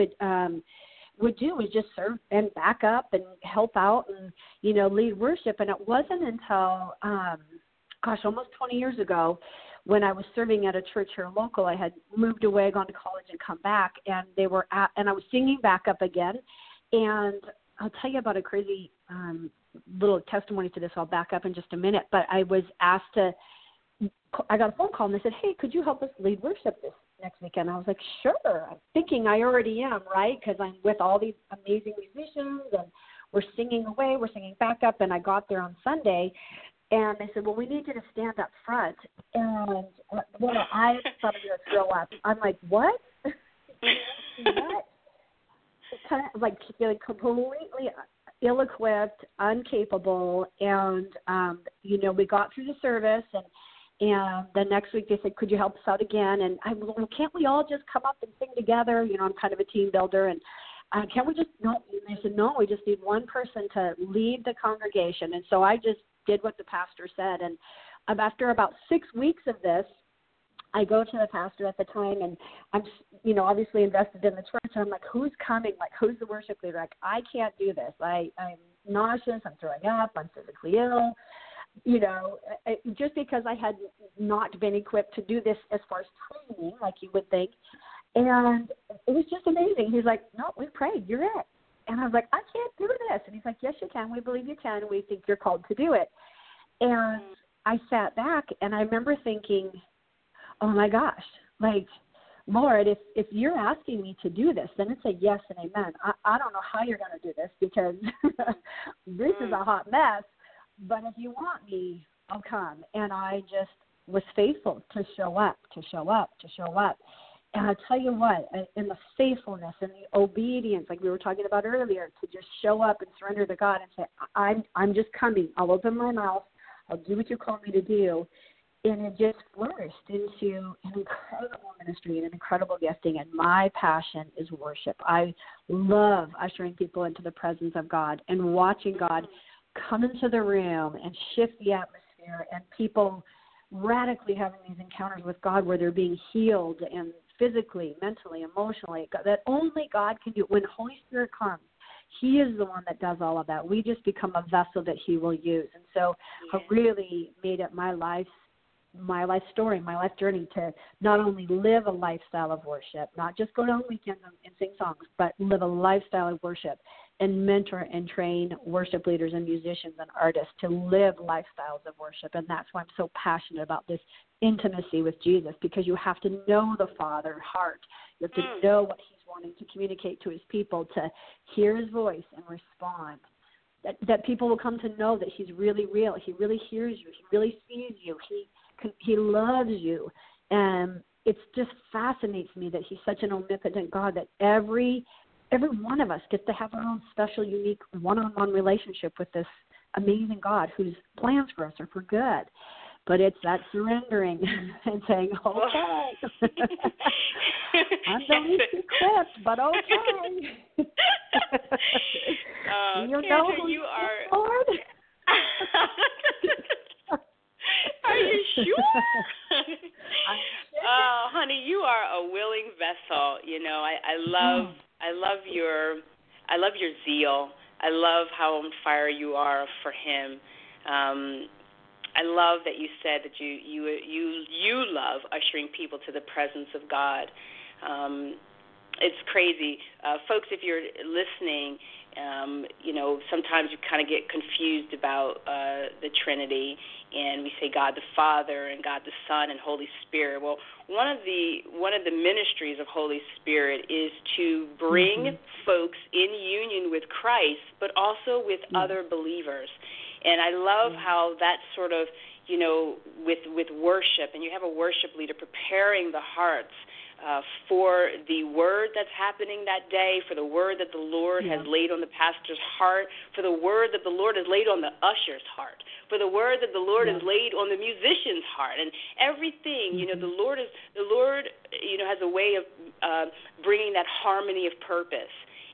do, was just serve and back up and help out and, you know, lead worship. And it wasn't until, almost 20 years ago, when I was serving at a church here local. I had moved away, gone to college, and come back, and and I was singing backup again. And I'll tell you about a crazy little testimony to this. I'll back up in just a minute. But I was asked I got a phone call, and they said, hey, could you help us lead worship this next weekend? I was like, sure. I'm thinking I already am, right? Because I'm with all these amazing musicians, and we're singing away, we're singing backup. And I got there on Sunday, and they said, well, we need you to stand up front. And I thought I was going to throw up. I'm like, what? What? Kind of like feeling completely ill-equipped, incapable, and you know, we got through the service, and the next week they said, could you help us out again? And I was, well, can't we all just come up and sing together? You know, I'm kind of a team builder, and can't we just, no? And they said, no, we just need one person to lead the congregation. And so I just did what the pastor said, and after about 6 weeks of this, I go to the pastor at the time, and I'm, you know, obviously invested in the church. And I'm like, who's coming? Like, who's the worship leader? Like, I can't do this. I'm nauseous. I'm throwing up. I'm physically ill. You know, just because I had not been equipped to do this as far as training, like you would think. And it was just amazing. He's like, no, we prayed. You're it. And I was like, I can't do this. And he's like, yes, you can. We believe you can. We think you're called to do it. And I sat back, and I remember thinking, oh my gosh, like, Lord, if you're asking me to do this, then it's a yes and amen. I don't know how you're going to do this, because this is a hot mess, but if you want me, I'll come. And I just was faithful to show up. And I tell you what, in the faithfulness and the obedience, like we were talking about earlier, to just show up and surrender to God and say, I'm just coming. I'll open my mouth. I'll do what you call me to do. And it just flourished into an incredible ministry and an incredible gifting. And my passion is worship. I love ushering people into the presence of God and watching God come into the room and shift the atmosphere, and people radically having these encounters with God where they're being healed, and physically, mentally, emotionally, that only God can do. When Holy Spirit comes, He is the one that does all of that. We just become a vessel that he will use. And so I really made it my life story, my life journey to not only live a lifestyle of worship, not just go down weekends and sing songs, but live a lifestyle of worship and mentor and train worship leaders and musicians and artists to live lifestyles of worship. And that's why I'm so passionate about this intimacy with Jesus, because you have to know the Father heart. You have to know what he's wanting to communicate to his people, to hear his voice and respond. That people will come to know that he's really real. He really hears you. He really sees you. He loves you. And it just fascinates me that he's such an omnipotent God, that every one of us gets to have our own special, unique, one-on-one relationship with this amazing God whose plans for us are for good. But it's that surrendering and saying, okay, I'm the least equipped, but okay. You know who you are, Lord? Are you sure? Oh, honey, you are a willing vessel. You know, I love your zeal. I love how on fire you are for him. I love that you said that you love ushering people to the presence of God. It's crazy. Folks, if you're listening, you know, sometimes you kind of get confused about the Trinity, and we say God the Father and God the Son and Holy Spirit. Well, one of the ministries of Holy Spirit is to bring folks in union with Christ, but also with other believers. And I love how that sort of, you know, with worship, and you have a worship leader preparing the hearts for the word that's happening that day, for the word that the Lord has laid on the pastor's heart, for the word that the Lord has laid on the usher's heart, for the word that the Lord has laid on the musician's heart, and everything. You know, the Lord, you know, has a way of bringing that harmony of purpose.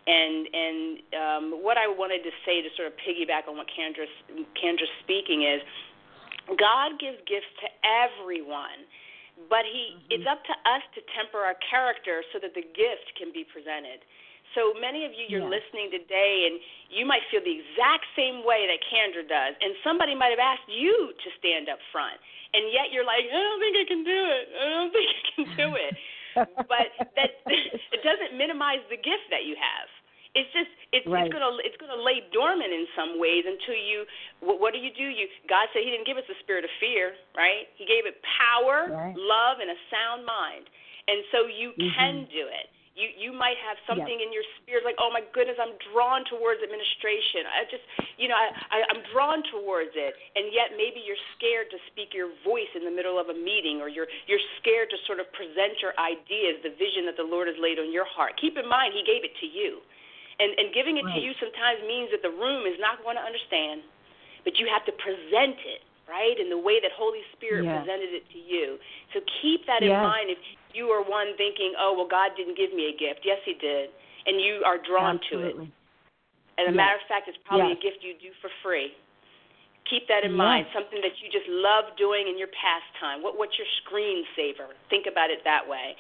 And what I wanted to say to sort of piggyback on what Kendra's speaking is, God gives gifts to everyone, but it's up to us to temper our character so that the gift can be presented. So many of you, you're listening today, and you might feel the exact same way that Kendra does, and somebody might have asked you to stand up front, and yet you're like, I don't think I can do it. I don't think I can do it. But that it doesn't minimize the gift that you have. It's just it's gonna lay dormant in some ways until you. What do? God said He didn't give us a spirit of fear, right? He gave it power, love, and a sound mind. And so you can do it. You might have something in your spirit like, oh my goodness, I'm drawn towards administration. I'm drawn towards it, and yet maybe you're scared to speak your voice in the middle of a meeting, or you're scared to sort of present your ideas, the vision that the Lord has laid on your heart. Keep in mind, He gave it to you. And giving it to you sometimes means that the room is not going to understand, but you have to present it, right, in the way that Holy Spirit presented it to you. So keep that in mind if you are one thinking, oh, well, God didn't give me a gift. Yes, He did, and you are drawn to it. And a matter of fact, it's probably a gift you do for free. Keep that in mind, something that you just love doing in your pastime. What's your screensaver? Think about it that way.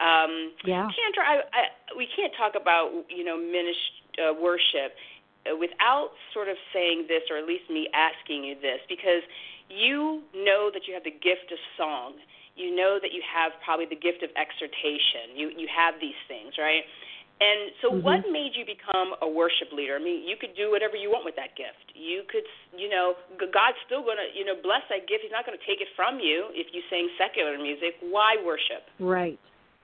Kendra, we can't talk about, worship without sort of saying this, or at least me asking you this, because you know that you have the gift of song. You know that you have probably the gift of exhortation. You have these things, right? And so what made you become a worship leader? I mean, you could do whatever you want with that gift. You could, God's still going to, bless that gift. He's not going to take it from you if you sing secular music. Why worship? Right.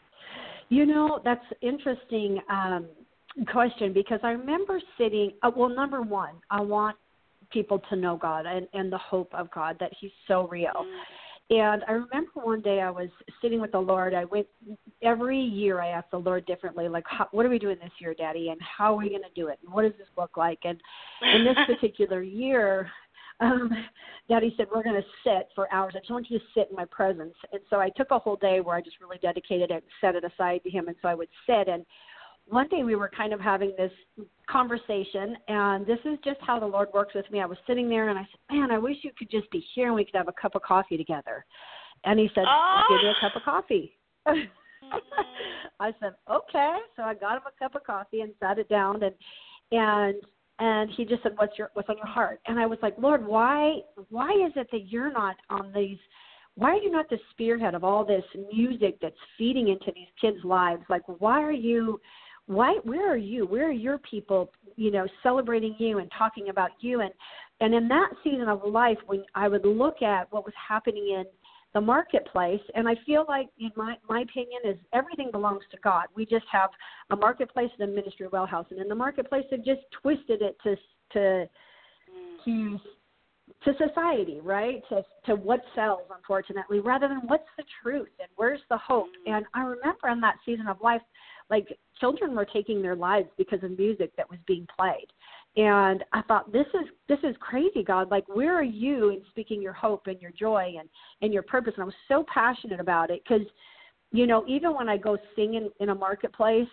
That's interesting question, because I remember sitting, number one, I want people to know God and the hope of God, that He's so real. And I remember one day I was sitting with the Lord. Every year I ask the Lord differently, like, what are we doing this year, Daddy, and how are we going to do it, and what does this look like? And in this particular year, Daddy said, we're going to sit for hours. I just want you to sit in my presence. And so I took a whole day where I just really dedicated it and set it aside to Him. And so I would sit. And one day we were kind of having this conversation, and this is just how the Lord works with me. I was sitting there, and I said, man, I wish you could just be here and we could have a cup of coffee together. And He said, I'll give you a cup of coffee. I said, okay. So I got him a cup of coffee and sat it down, And he just said, what's on your heart? And I was like, Lord, why is it that you're not on these? Why are you not the spearhead of all this music that's feeding into these kids' lives? Like, where are you? Where are your people, celebrating you and talking about you? And in that season of life, when I would look at what was happening in the marketplace, and I feel like, in my opinion, is everything belongs to God. We just have a marketplace and a ministry of Wellhouse, and in the marketplace, they've just twisted it to society, right? To what sells, unfortunately, rather than what's the truth and where's the hope. And I remember in that season of life, like, children were taking their lives because of music that was being played. And I thought, this is crazy, God. Like, where are you in speaking your hope and your joy and your purpose? And I was so passionate about it because, even when I go sing in a marketplace,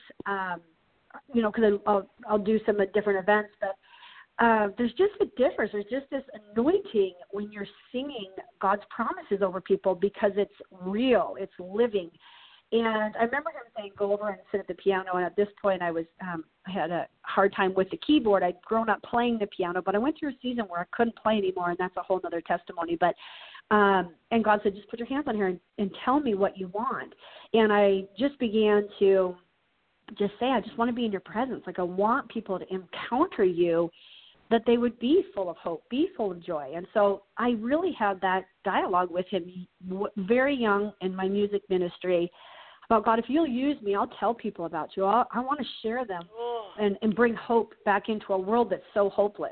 because I'll do some different events, but there's just a difference. There's just this anointing when you're singing God's promises over people because it's real, it's living. And I remember him saying, go over and sit at the piano. And at this point, I had a hard time with the keyboard. I'd grown up playing the piano, but I went through a season where I couldn't play anymore, and that's a whole other testimony. But and God said, just put your hands on here and tell me what you want. And I just began to just say, I just want to be in your presence. Like, I want people to encounter you, that they would be full of hope, be full of joy. And so I really had that dialogue with him very young in my music ministry about, God, if you'll use me, I'll tell people about you. I want to share them and bring hope back into a world that's so hopeless,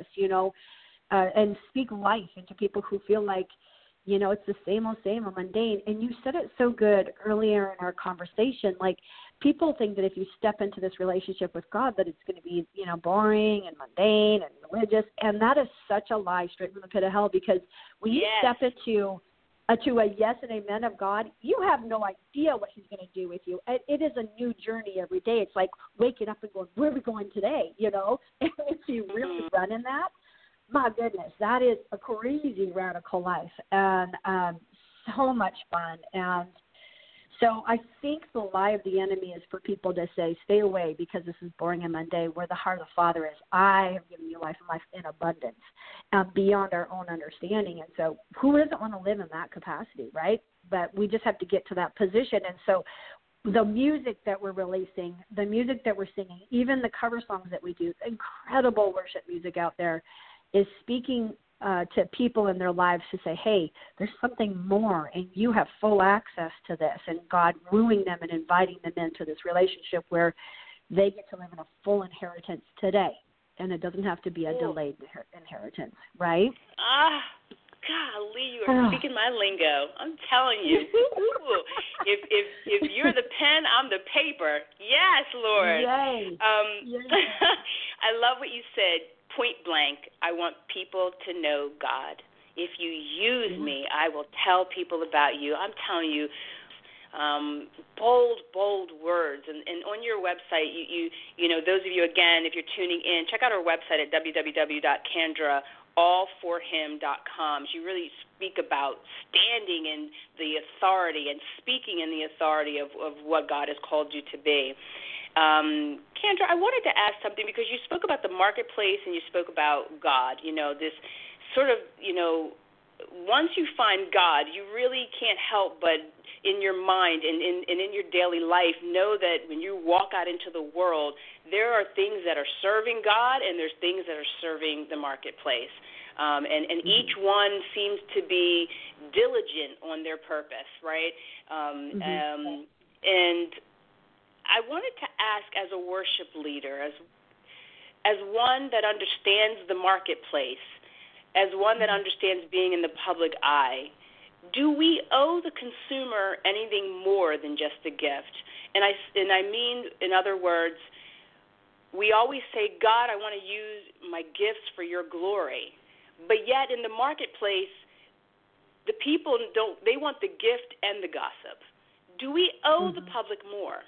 and speak life into people who feel like, it's the same old, mundane. And you said it so good earlier in our conversation. Like, people think that if you step into this relationship with God, that it's going to be, boring and mundane and religious. And that is such a lie straight from the pit of hell, because when you step into to a yes and amen of God, you have no idea what he's going to do with you. It is a new journey every day. It's like waking up and going, where are we going today? And if you really run in that, my goodness, that is a crazy radical life and so much fun. And so I think the lie of the enemy is for people to say, stay away because this is boring and mundane, where the heart of the Father is, I have given you life and life in abundance, beyond our own understanding. And so who doesn't want to live in that capacity, right? But we just have to get to that position. And so the music that we're releasing, the music that we're singing, even the cover songs that we do, incredible worship music out there, is speaking to people in their lives to say, hey, there's something more, and you have full access to this, and God wooing them and inviting them into this relationship where they get to live in a full inheritance today, and it doesn't have to be a delayed inheritance, right? Golly, you are speaking my lingo. I'm telling you. If you're the pen, I'm the paper. Yes, Lord. Yay. I love what you said. Point blank, I want people to know God. If you use me, I will tell people about you. I'm telling you, bold words. And on your website, you know, those of you, again, if you're tuning in, check out our website at www.candraallforhim.com. She really speak about standing in the authority and speaking in the authority of what God has called you to be. Candra, I wanted to ask something because you spoke about the marketplace and you spoke about God, you know, this sort of, you know, once you find God, you really can't help but in your mind and in your daily life know that when you walk out into the world, there are things that are serving God and there's things that are serving the marketplace. And each one seems to be diligent on their purpose, right? And I wanted to ask, as a worship leader, as one that understands the marketplace, as one that understands being in the public eye, do we owe the consumer anything more than just a gift? And I mean, in other words, we always say, God, I want to use my gifts for your glory. But yet in the marketplace, the people they want the gift and the gossip. Do we owe the public more?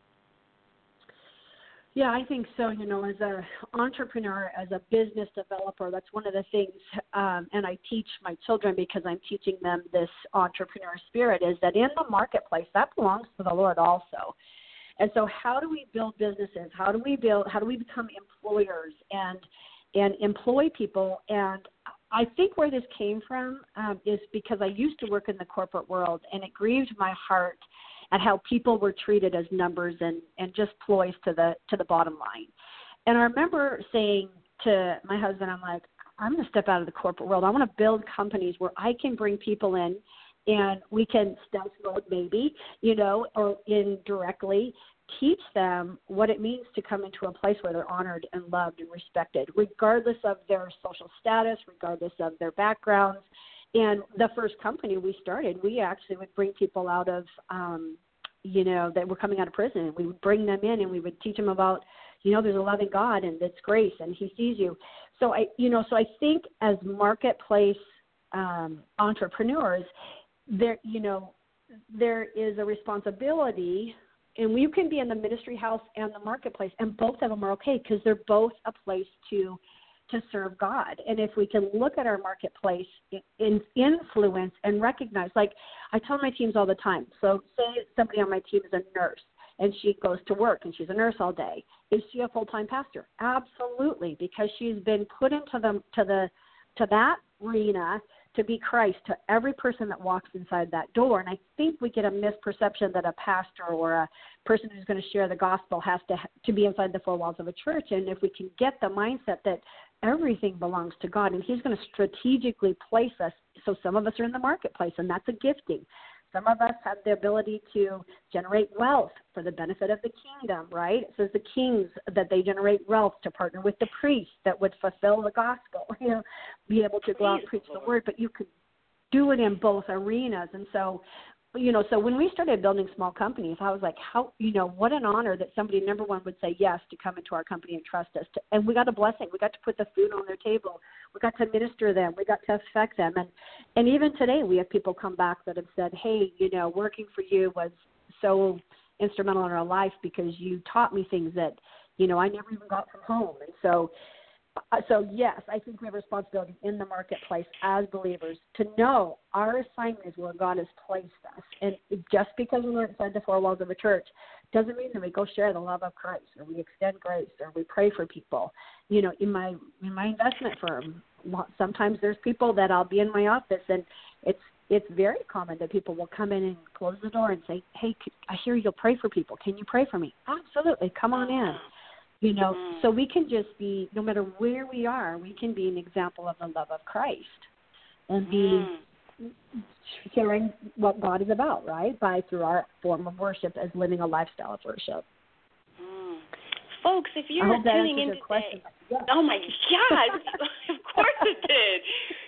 Yeah, I think so. You know, as an entrepreneur, as a business developer, that's one of the things, and I teach my children because I'm teaching them this entrepreneur spirit, is that in the marketplace, that belongs to the Lord also. And so how do we build businesses? How do we become employers and employ people? And I think where this came from is because I used to work in the corporate world, and it grieved my heart at how people were treated as numbers and just ploys to the bottom line. And I remember saying to my husband, I'm like, I'm going to step out of the corporate world. I want to build companies where I can bring people in and we can stealth mode maybe, or indirectly teach them what it means to come into a place where they're honored and loved and respected, regardless of their social status, regardless of their backgrounds. And the first company we started, we actually would bring people out of, that were coming out of prison. And we would bring them in and we would teach them about, there's a loving God and it's grace and he sees you. So I think as marketplace entrepreneurs, there is a responsibility, and we can be in the ministry house and the marketplace, and both of them are okay because they're both a place to serve God. And if we can look at our marketplace in influence and recognize, like I tell my teams all the time, so say somebody on my team is a nurse and she goes to work and she's a nurse all day. Is she a full-time pastor? Absolutely, because she's been put into that arena to be Christ to every person that walks inside that door. And I think we get a misperception that a pastor or a person who's going to share the gospel has to be inside the four walls of a church. And if we can get the mindset that everything belongs to God and he's going to strategically place us. So some of us are in the marketplace, and that's a gifting. Some of us have the ability to generate wealth for the benefit of the kingdom, right? It says the kings that they generate wealth to partner with the priests that would fulfill the gospel, be able to go out and preach the word, but you could do it in both arenas. And so, so when we started building small companies, I was like, what an honor that somebody, number one, would say yes to come into our company and trust us. And we got a blessing. We got to put the food on their table. We got to minister them. We got to affect them. And even today we have people come back that have said, hey, working for you was so instrumental in our life because you taught me things that, I never even got from home. And so yes, I think we have a responsibility in the marketplace as believers to know our assignment is where God has placed us. And just because we're inside the four walls of a church doesn't mean that we go share the love of Christ or we extend grace or we pray for people. In my investment firm, sometimes there's people that I'll be in my office and it's very common that people will come in and close the door and say, hey, I hear you'll pray for people. Can you pray for me? Absolutely. Come on in. So we can just be, no matter where we are, we can be an example of the love of Christ and be sharing what God is about, right? Through our form of worship as living a lifestyle of worship. Folks, if you're tuning in today, oh my God, of course it did.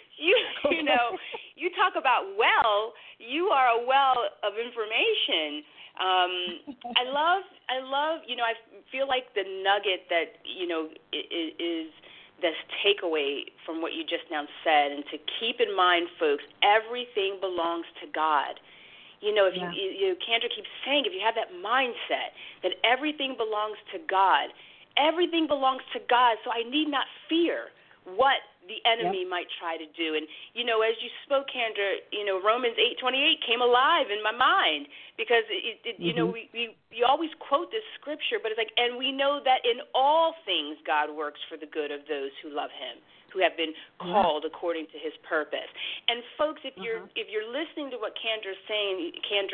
You talk about you are a well of information. I love, I feel like the nugget that, is this takeaway from what you just now said, and to keep in mind, folks, everything belongs to God. If Kendra keeps saying, if you have that mindset that everything belongs to God, everything belongs to God, so I need not fear what the enemy might try to do. And, as you spoke, Kendra, Romans 8:28 came alive in my mind because, we always quote this scripture, but it's like, and we know that in all things God works for the good of those who love him, who have been called according to his purpose. And folks, if you're listening to what Kendra is saying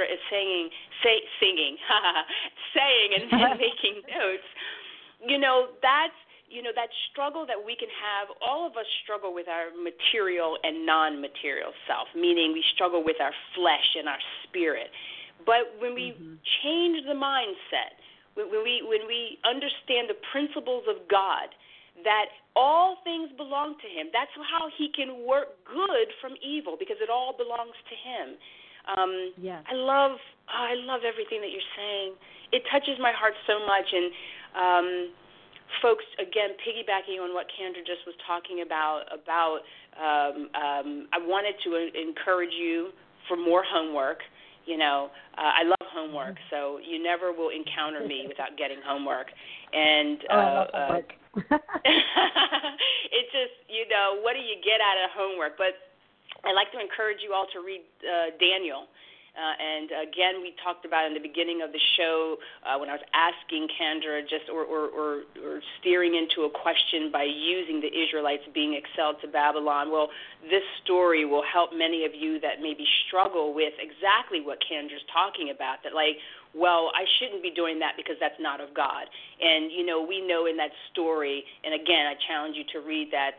and making notes, that struggle that we can have, all of us struggle with our material and non-material self, meaning we struggle with our flesh and our spirit. But when we change the mindset, when we understand the principles of God, that all things belong to him, that's how he can work good from evil, because it all belongs to him. I love everything that you're saying. It touches my heart so much. And folks, again, piggybacking on what Kendra just was talking about I wanted to encourage you for more homework. I love homework, so you never will encounter me without getting homework. And I love homework. It's just, what do you get out of homework? But I'd like to encourage you all to read Daniel. And again, we talked about in the beginning of the show when I was asking Kendra just or steering into a question by using the Israelites being exiled to Babylon. Well, this story will help many of you that maybe struggle with exactly what Kendra's talking about, that like, well, I shouldn't be doing that because that's not of God. And, we know in that story, and again, I challenge you to read that,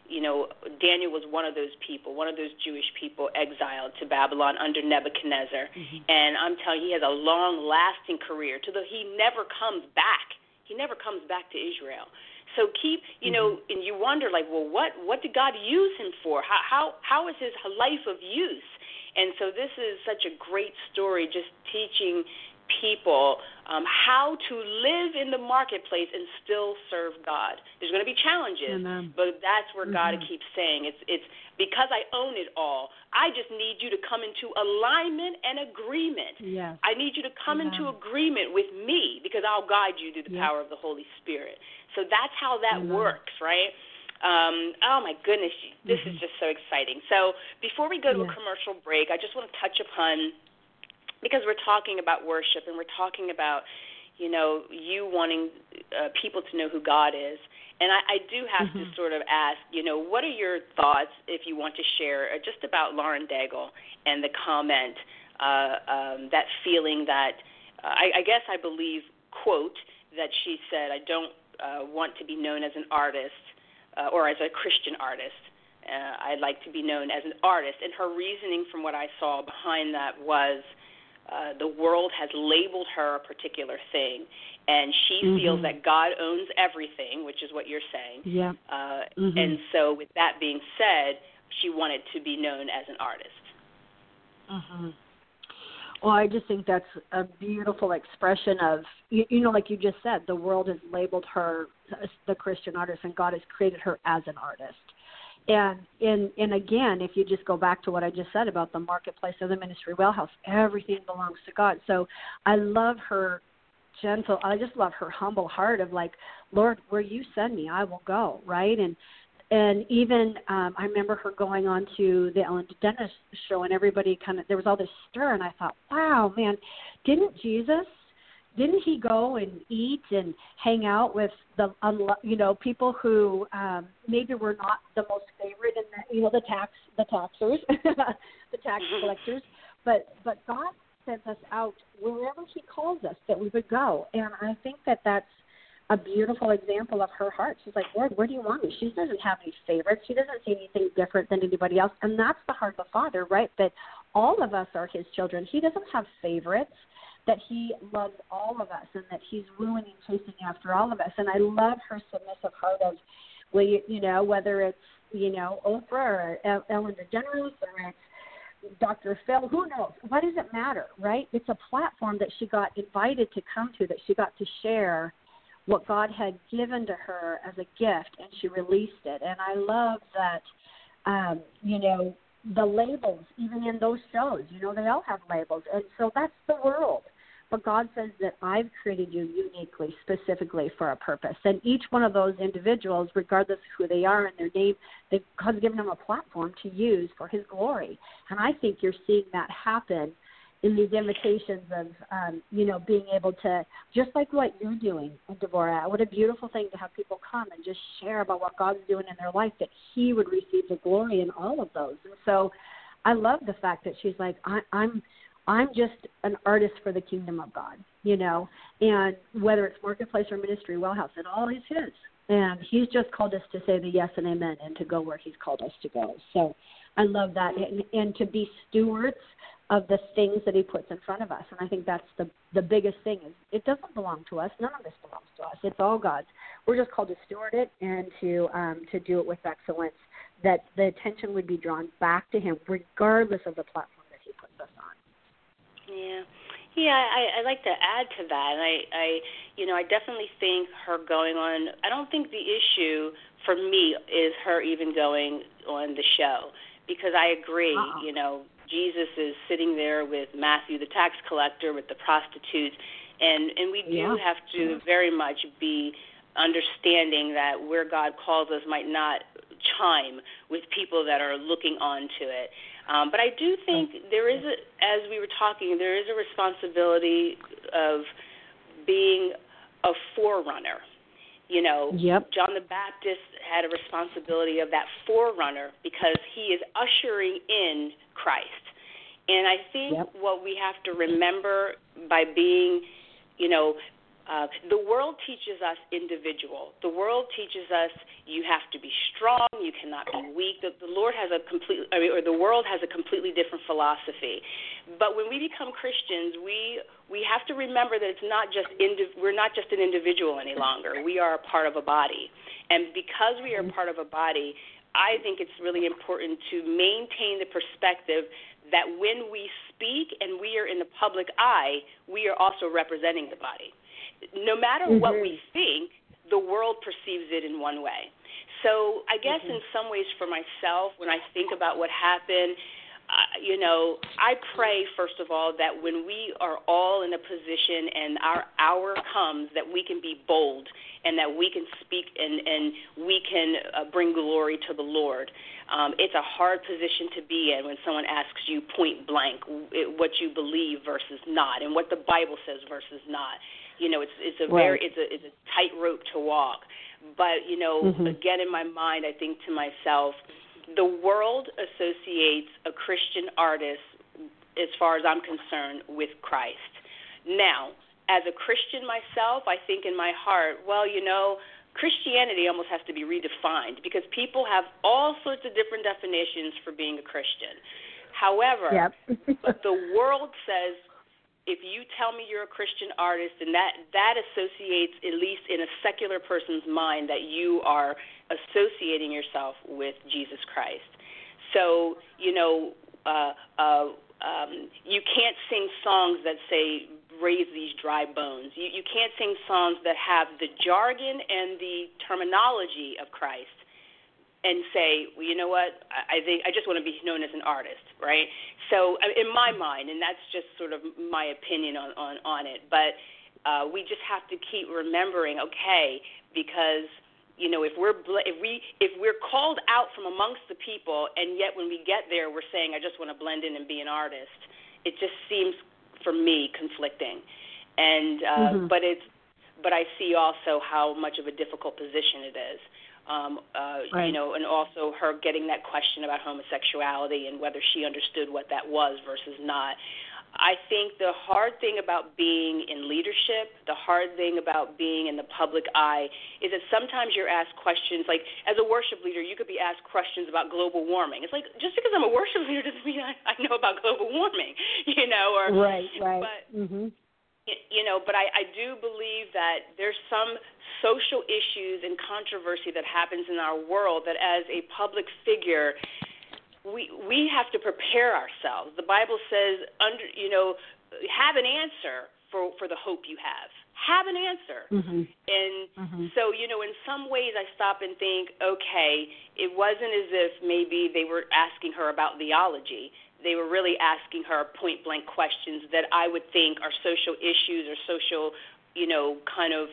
Daniel was one of those people, one of those Jewish people exiled to Babylon under Nebuchadnezzar. Mm-hmm. And I'm telling you, he has a long-lasting career. He never comes back. He never comes back to Israel. So keep, and you wonder, like, well, what did God use him for? How is his life of use? And so this is such a great story, just teaching people how to live in the marketplace and still serve God. There's going to be challenges, but that's where God keeps saying, it's because I own it all, I just need you to come into alignment and agreement. Yes. I need you to come into agreement with me because I'll guide you through the power of the Holy Spirit. So that's how that works, right? Oh, my goodness, this is just so exciting. So before we go to a commercial break, I just want to touch upon, because we're talking about worship and we're talking about, you wanting people to know who God is. And I do have to sort of ask, what are your thoughts, if you want to share, just about Lauren Daigle and the comment, that feeling that, I guess I believe, quote, that she said, I don't want to be known as an artist or as a Christian artist. I'd like to be known as an artist. And her reasoning from what I saw behind that was the world has labeled her a particular thing, and she feels that God owns everything, which is what you're saying. Yeah. And so with that being said, she wanted to be known as an artist. Well, I just think that's a beautiful expression of, like you just said, the world has labeled her as the Christian artist, and God has created her as an artist. And again, if you just go back to what I just said about the marketplace of the ministry wellhouse, everything belongs to God. So I love her I just love her humble heart of like, Lord, where you send me, I will go, right? And even I remember her going on to the Ellen DeGeneres show, and everybody there was all this stir, and I thought, wow, man, didn't he go and eat and hang out with the people who maybe were not the most favorite in the taxers, the tax collectors, but God sent us out wherever he calls us that we would go. And I think that that's a beautiful example of her heart. She's like, Lord, where do you want me? She doesn't have any favorites. She doesn't see anything different than anybody else. And that's the heart of the Father, right? That all of us are his children. He doesn't have favorites, that he loves all of us, and that he's wooing and chasing after all of us. And I love her submissive heart of, whether it's, Oprah or Ellen DeGeneres or it's Dr. Phil, who knows? What does it matter, right? It's a platform that she got invited to come to, that she got to share what God had given to her as a gift, and she released it. And I love that, the labels, even in those shows, they all have labels. And so that's the world. But God says that I've created you uniquely, specifically for a purpose. And each one of those individuals, regardless of who they are and their name, God's given them a platform to use for his glory. And I think you're seeing that happen in these invitations of, being able to, just like what you're doing, Deborah. What a beautiful thing to have people come and just share about what God's doing in their life, that he would receive the glory in all of those. And so I love the fact that she's like, I'm just an artist for the kingdom of God, and whether it's marketplace or ministry wellhouse, it all is his. And he's just called us to say the yes and amen and to go where he's called us to go. So I love that. And to be stewards of the things that he puts in front of us. And I think that's the biggest thing is it doesn't belong to us. None of this belongs to us. It's all God's. We're just called to steward it and to do it with excellence, that the attention would be drawn back to him regardless of the platform that he puts us on. Yeah, I'd like to add to that. And I definitely think her going on, I don't think the issue for me is her even going on the show, because I agree, Jesus is sitting there with Matthew, the tax collector, with the prostitutes, and we do have to very much be understanding that where God calls us might not chime with people that are looking on to it. But I do think there is, as we were talking, there is a responsibility of being a forerunner. You know, John the Baptist had a responsibility of that forerunner because he is ushering in Christ. And I think what we have to remember by being, you know, the world teaches us individual. The world teaches us you have to be strong, you cannot be weak. The Lord has a the world has a completely different philosophy. But when we become Christians, we have to remember that it's not just we're not just an individual any longer. We are a part of a body. And because we are part of a body, I think it's really important to maintain the perspective that when we speak and we are in the public eye, we are also representing the body. No matter what we think, the world perceives it in one way. So I guess in some ways for myself, when I think about what happened, you know, I pray, first of all, that when we are all in a position and our hour comes, that we can be bold and that we can speak and we can bring glory to the Lord. It's a hard position to be in when someone asks you point blank what you believe versus not and what the Bible says versus not. You know, it's a tightrope to walk. But, you know, again, in my mind, I think to myself, the world associates a Christian artist, as far as I'm concerned, with Christ. Now, as a Christian myself, I think in my heart, well, you know, Christianity almost has to be redefined because people have all sorts of different definitions for being a Christian. However, but the world says, if you tell me you're a Christian artist, and that associates, at least in a secular person's mind, that you are associating yourself with Jesus Christ. So, you know, you can't sing songs that say, raise these dry bones. You can't sing songs that have the jargon and the terminology of Christ and say, well, you know what, I think I just want to be known as an artist, right? So in my mind, and that's just sort of my opinion on it, but we just have to keep remembering, okay, because you know if we're called out from amongst the people, and yet when we get there, we're saying I just want to blend in and be an artist. It just seems for me conflicting, and but I see also how much of a difficult position it is. You know, and also her getting that question about homosexuality and whether she understood what that was versus not. I think the hard thing about being in leadership, the hard thing about being in the public eye, is that sometimes you're asked questions, like as a worship leader, you could be asked questions about global warming. It's like, just because I'm a worship leader doesn't mean I know about global warming, you know. Or, but, you know, but I do believe that there's some social issues and controversy that happens in our world that as a public figure, we have to prepare ourselves. The Bible says, have an answer for the hope you have. Have an answer. And so, you know, in some ways I stop and think, okay, it wasn't as if maybe they were asking her about theology. They were really asking her point-blank questions that I would think are social issues or social, you know, kind of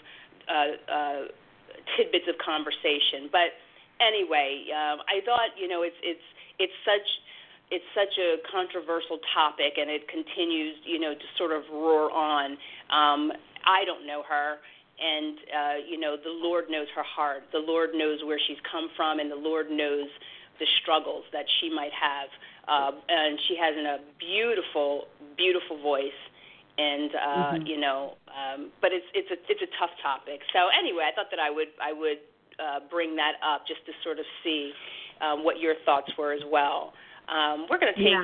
tidbits of conversation. But anyway, I thought, you know, it's such a controversial topic, and it continues, you know, to sort of roar on. I don't know her, and you know, the Lord knows her heart. The Lord knows where she's come from, and the Lord knows the struggles that she might have. And she has a beautiful, beautiful voice, and you know, but it's a tough topic. So anyway, I thought that I would bring that up just to sort of see what your thoughts were as well. We're going to take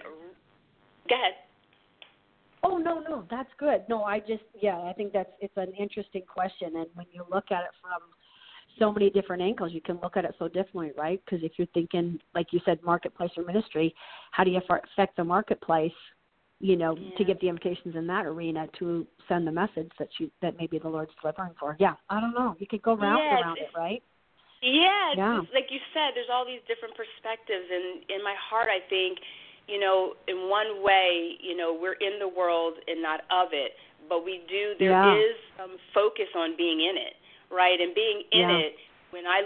go ahead. Oh, no, that's good. No, I think it's an interesting question, and when you look at it from so many different angles, you can look at it so differently, right? Because if you're thinking, like you said, marketplace or ministry, how do you affect the marketplace, you know, to give the invitations in that arena to send the message that maybe the Lord's delivering for? Yeah, I don't know. You could go around it, right? Yeah. Like you said, there's all these different perspectives, and in my heart, I think, you know, in one way, you know, we're in the world and not of it, but there is some focus on being in it. Right, and being in it when I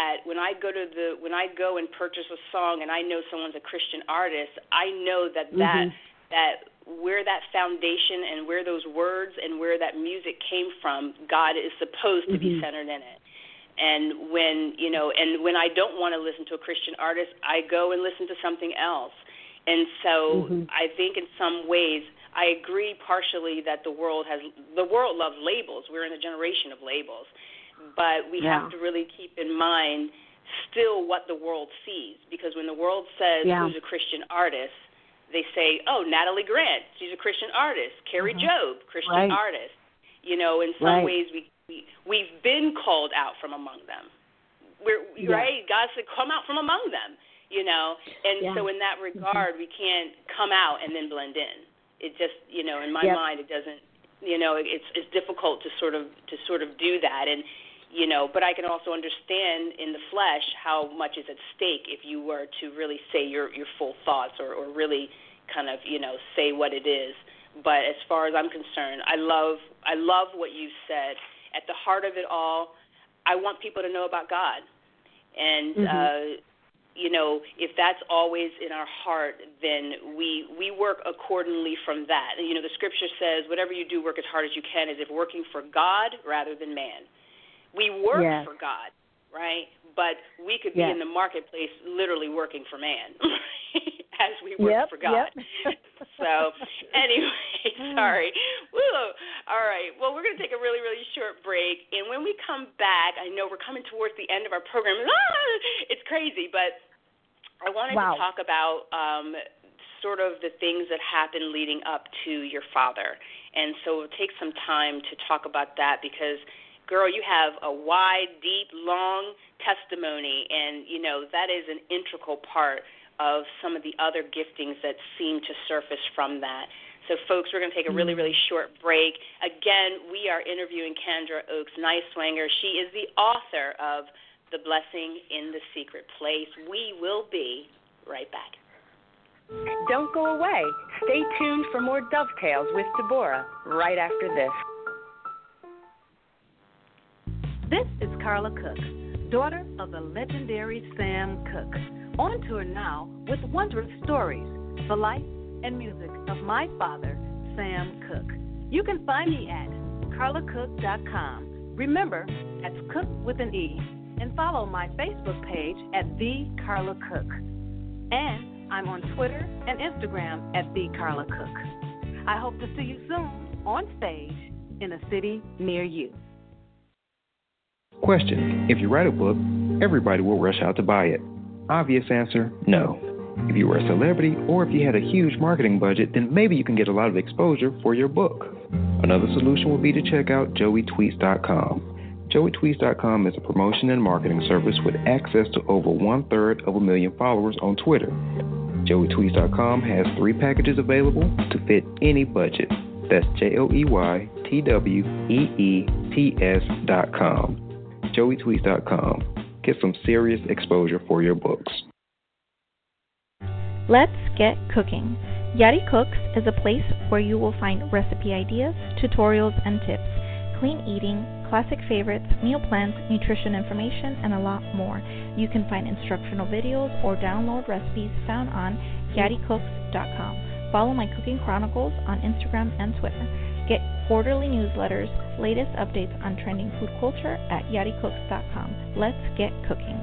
go and purchase a song and I know someone's a Christian artist, I know that where that foundation and where those words and where that music came from, God is supposed to be centered in it. And when I don't want to listen to a Christian artist, I go and listen to something else. And so I think in some ways I agree partially that the world loves labels. We're in a generation of labels. But we have to really keep in mind still what the world sees, because when the world says who's a Christian artist, they say, oh, Natalie Grant, she's a Christian artist. Carrie Job, Christian artist. In some ways we've been called out from among them. Right? God said, come out from among them, And so in that regard, we can't come out and then blend in. It just, in my mind, it doesn't, it's difficult to sort of do that. And, but I can also understand in the flesh how much is at stake if you were to really say your full thoughts or really kind of, say what it is. But as far as I'm concerned, I love what you said. At the heart of it all, I want people to know about God. And, if that's always in our heart, then we work accordingly from that. And, the Scripture says, whatever you do, work as hard as you can, as if working for God rather than man. We work for God, right? But we could be in the marketplace literally working for man as we work for God. So anyway, sorry. Woo. All right. Well, we're going to take a really, really short break. And when we come back, I know we're coming towards the end of our program. It's crazy, but I wanted to talk about sort of the things that happened leading up to your father. And so we'll take some time to talk about that because, girl, you have a wide, deep, long testimony, and, that is an integral part of some of the other giftings that seem to surface from that. So, folks, we're going to take a really, really short break. Again, we are interviewing Kendra Oaks Neiswanger. She is the author of The Blessing in the Secret Place. We will be right back. Don't go away. Stay tuned for more Dovetails with Deborah right after this. This is Carla Cook, daughter of the legendary Sam Cooke, on tour now with wondrous stories, the life and music of my father, Sam Cooke. You can find me at carlacook.com. Remember, that's Cook with an E. And follow my Facebook page at The Carla Cook. And I'm on Twitter and Instagram at The Carla Cook. I hope to see you soon on stage in a city near you. Question: if you write a book, everybody will rush out to buy it. Obvious answer, no. If you were a celebrity or if you had a huge marketing budget, then maybe you can get a lot of exposure for your book. Another solution would be to check out joeytweets.com. joeytweets.com is a promotion and marketing service with access to over 1/3 followers on Twitter. joeytweets.com has 3 packages available to fit any budget. That's joeytweets.com. joeytweets.com. Get some serious exposure for your books. Let's get cooking. Yadi Cooks is a place where you will find recipe ideas, tutorials and tips, clean eating, classic favorites, meal plans, nutrition information, and a lot more. You can find instructional videos or download recipes found on YadiCooks.com. Follow my cooking chronicles on Instagram and Twitter. Get quarterly newsletters, latest updates on trending food culture at YadiCooks.com. Let's get cooking.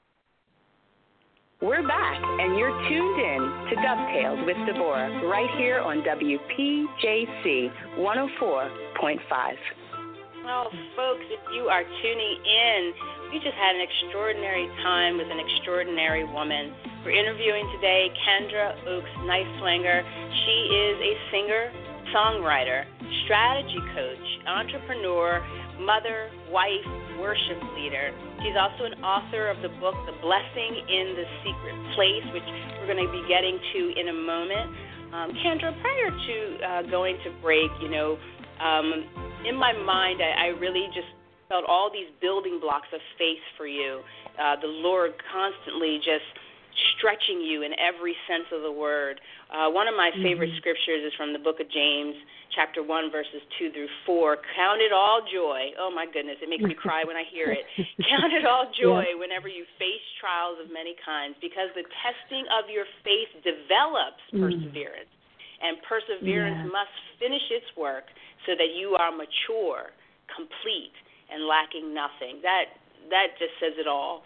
We're back, and you're tuned in to Dovetails with Deborah right here on WPJC 104.5. Well, folks, if you are tuning in, we just had an extraordinary time with an extraordinary woman. We're interviewing today Kendra Oaks Neiswanger. She is a singer, songwriter, strategy coach, entrepreneur, mother, wife, worship leader. She's also an author of the book, The Blessing in the Secret Place, which we're going to be getting to in a moment. Kendra, prior to going to break, in my mind, I really just felt all these building blocks of faith for you. The Lord constantly just stretching you in every sense of the word. One of my favorite scriptures is from the book of James, chapter 1, verses 2 through 4. Count it all joy. Oh, my goodness, it makes me cry when I hear it. Count it all joy whenever you face trials of many kinds, because the testing of your faith develops perseverance. And perseverance must finish its work so that you are mature, complete, and lacking nothing. That just says it all.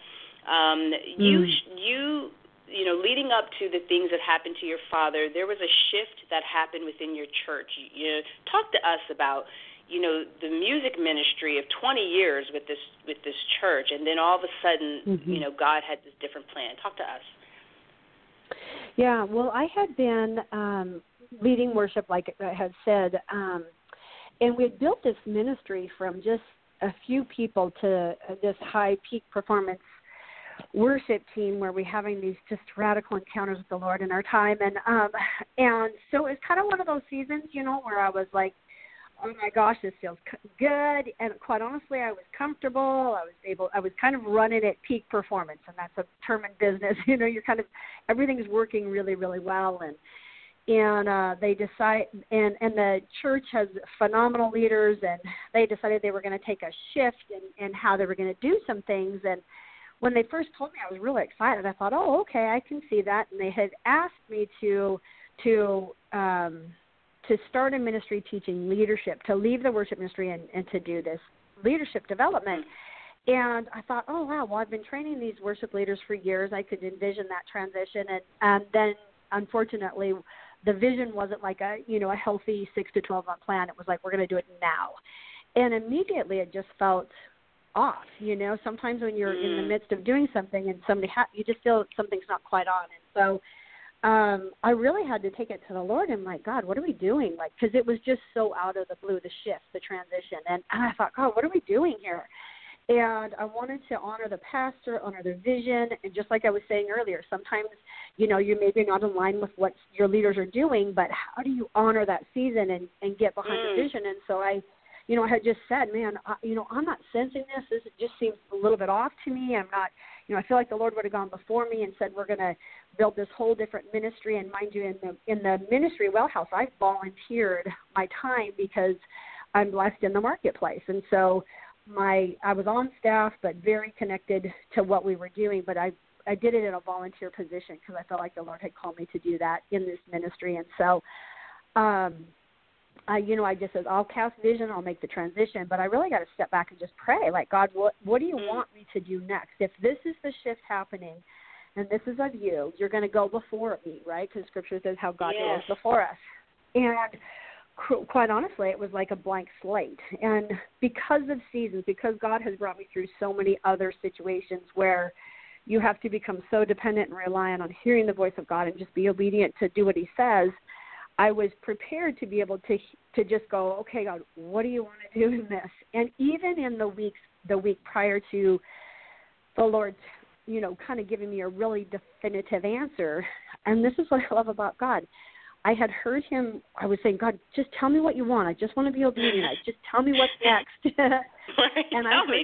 You know, leading up to the things that happened to your father, there was a shift that happened within your church. You know, talk to us about, you know, the music ministry of 20 years with this church, and then all of a sudden, you know, God had this different plan. Talk to us. Yeah, well, I had been leading worship, like I had said, and we had built this ministry from just a few people to this high peak performance worship team where we're having these just radical encounters with the Lord in our time. And so it's kind of one of those seasons, you know, where I was like, oh my gosh, this feels good. And quite honestly, I was comfortable. I was kind of running at peak performance, and that's a term in business. You know, you're kind of, everything's working really, really well. And they decide, and the church has phenomenal leaders, and they decided they were going to take a shift in how they were going to do some things. And when they first told me, I was really excited. I thought, oh, okay, I can see that. And they had asked me to start a ministry teaching leadership, to leave the worship ministry and to do this leadership development. And I thought, oh, wow, well, I've been training these worship leaders for years. I could envision that transition. And then, unfortunately, the vision wasn't like a healthy 6 to 12 month plan. It was like, we're going to do it now. And immediately it just felt off. You know, sometimes when you're in the midst of doing something and you just feel something's not quite on. And so I really had to take it to the Lord and like, God, what are we doing? Like, because it was just so out of the blue, the shift, the transition. And I thought, God, what are we doing here? And I wanted to honor the pastor, honor their vision. And just like I was saying earlier, sometimes, you know, you maybe not in line with what your leaders are doing, but how do you honor that season and get behind the vision? And so I had just said, man, I'm not sensing this. This just seems a little bit off to me. I'm not, I feel like the Lord would have gone before me and said, we're going to build this whole different ministry. And mind you, in the ministry well house, I volunteered my time because I'm blessed in the marketplace. And so I was on staff, but very connected to what we were doing. But I did it in a volunteer position because I felt like the Lord had called me to do that in this ministry. And so, I just said, I'll cast vision, I'll make the transition, but I really got to step back and just pray, like, God, what do you want me to do next? If this is the shift happening and this is of you, you're going to go before me, right? Because Scripture says how God goes before us. And quite honestly, it was like a blank slate. And because of seasons, because God has brought me through so many other situations where you have to become so dependent and reliant on hearing the voice of God and just be obedient to do what he says, I was prepared to be able to just go, okay, God, what do you want to do in this? And even in the week prior to the Lord, kind of giving me a really definitive answer, and this is what I love about God. I had heard him, I was saying, God, just tell me what you want. I just want to be obedient. Just tell me what's next. And tell me.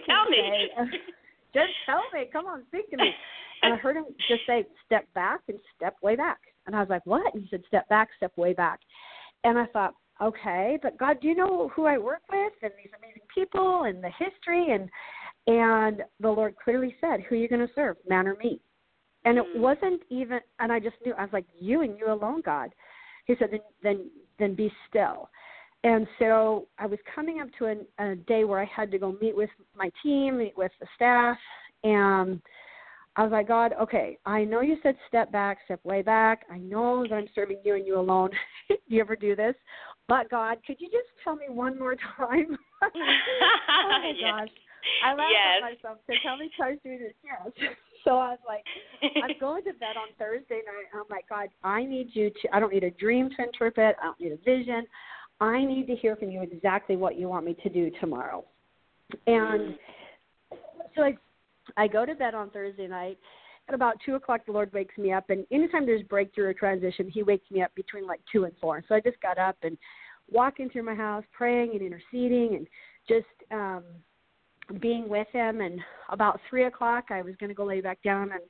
Just tell me. Come on, speak to me. And I heard him just say, step back and step way back. And I was like, what? And he said, step back, step way back. And I thought, okay, but God, do you know who I work with and these amazing people and the history? And the Lord clearly said, who are you going to serve, man or me? And it wasn't even, and I just knew, I was like, you and you alone, God. He said, then be still. And so I was coming up to a day where I had to go meet with my team, meet with the staff, and I was like, God, okay, I know you said step back, step way back. I know that I'm serving you and you alone. Do you ever do this? But God, could you just tell me one more time? Oh my gosh. I laughed at myself to tell me twice through this. Yes. So I was like, I'm going to bed on Thursday night. I'm like, God, I need you to, I don't need a dream to interpret. I don't need a vision. I need to hear from you exactly what you want me to do tomorrow. And so I go to bed on Thursday night. At about 2 o'clock, the Lord wakes me up. And anytime there's breakthrough or transition, he wakes me up between like 2 and 4. So I just got up and walking through my house, praying and interceding and just being with him. And about 3 o'clock, I was going to go lay back down. And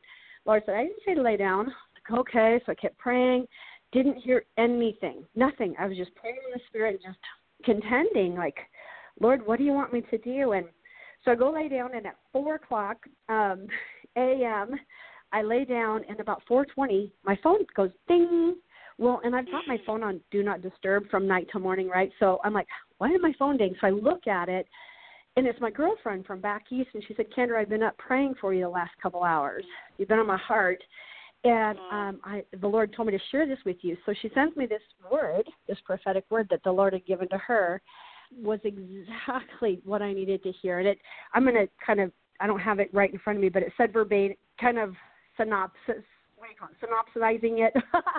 Lord said, I didn't say to lay down. Like, okay, so I kept praying. Didn't hear anything, nothing. I was just praying in the Spirit and just contending, like, Lord, what do you want me to do? And so I go lay down, and at 4 o'clock a.m., I lay down, and about 4:20, my phone goes ding. Well, and I've got my phone on Do Not Disturb from night till morning, right? So I'm like, why did my phone ding? So I look at it, and it's my girlfriend from back east, and she said, Kendra, I've been up praying for you the last couple hours. You've been on my heart. And the Lord told me to share this with you. So she sends me this word, this prophetic word that the Lord had given to her, was exactly what I needed to hear. And I'm going to kind of, I don't have it right in front of me, but it said verbatim, kind of synopsizing it.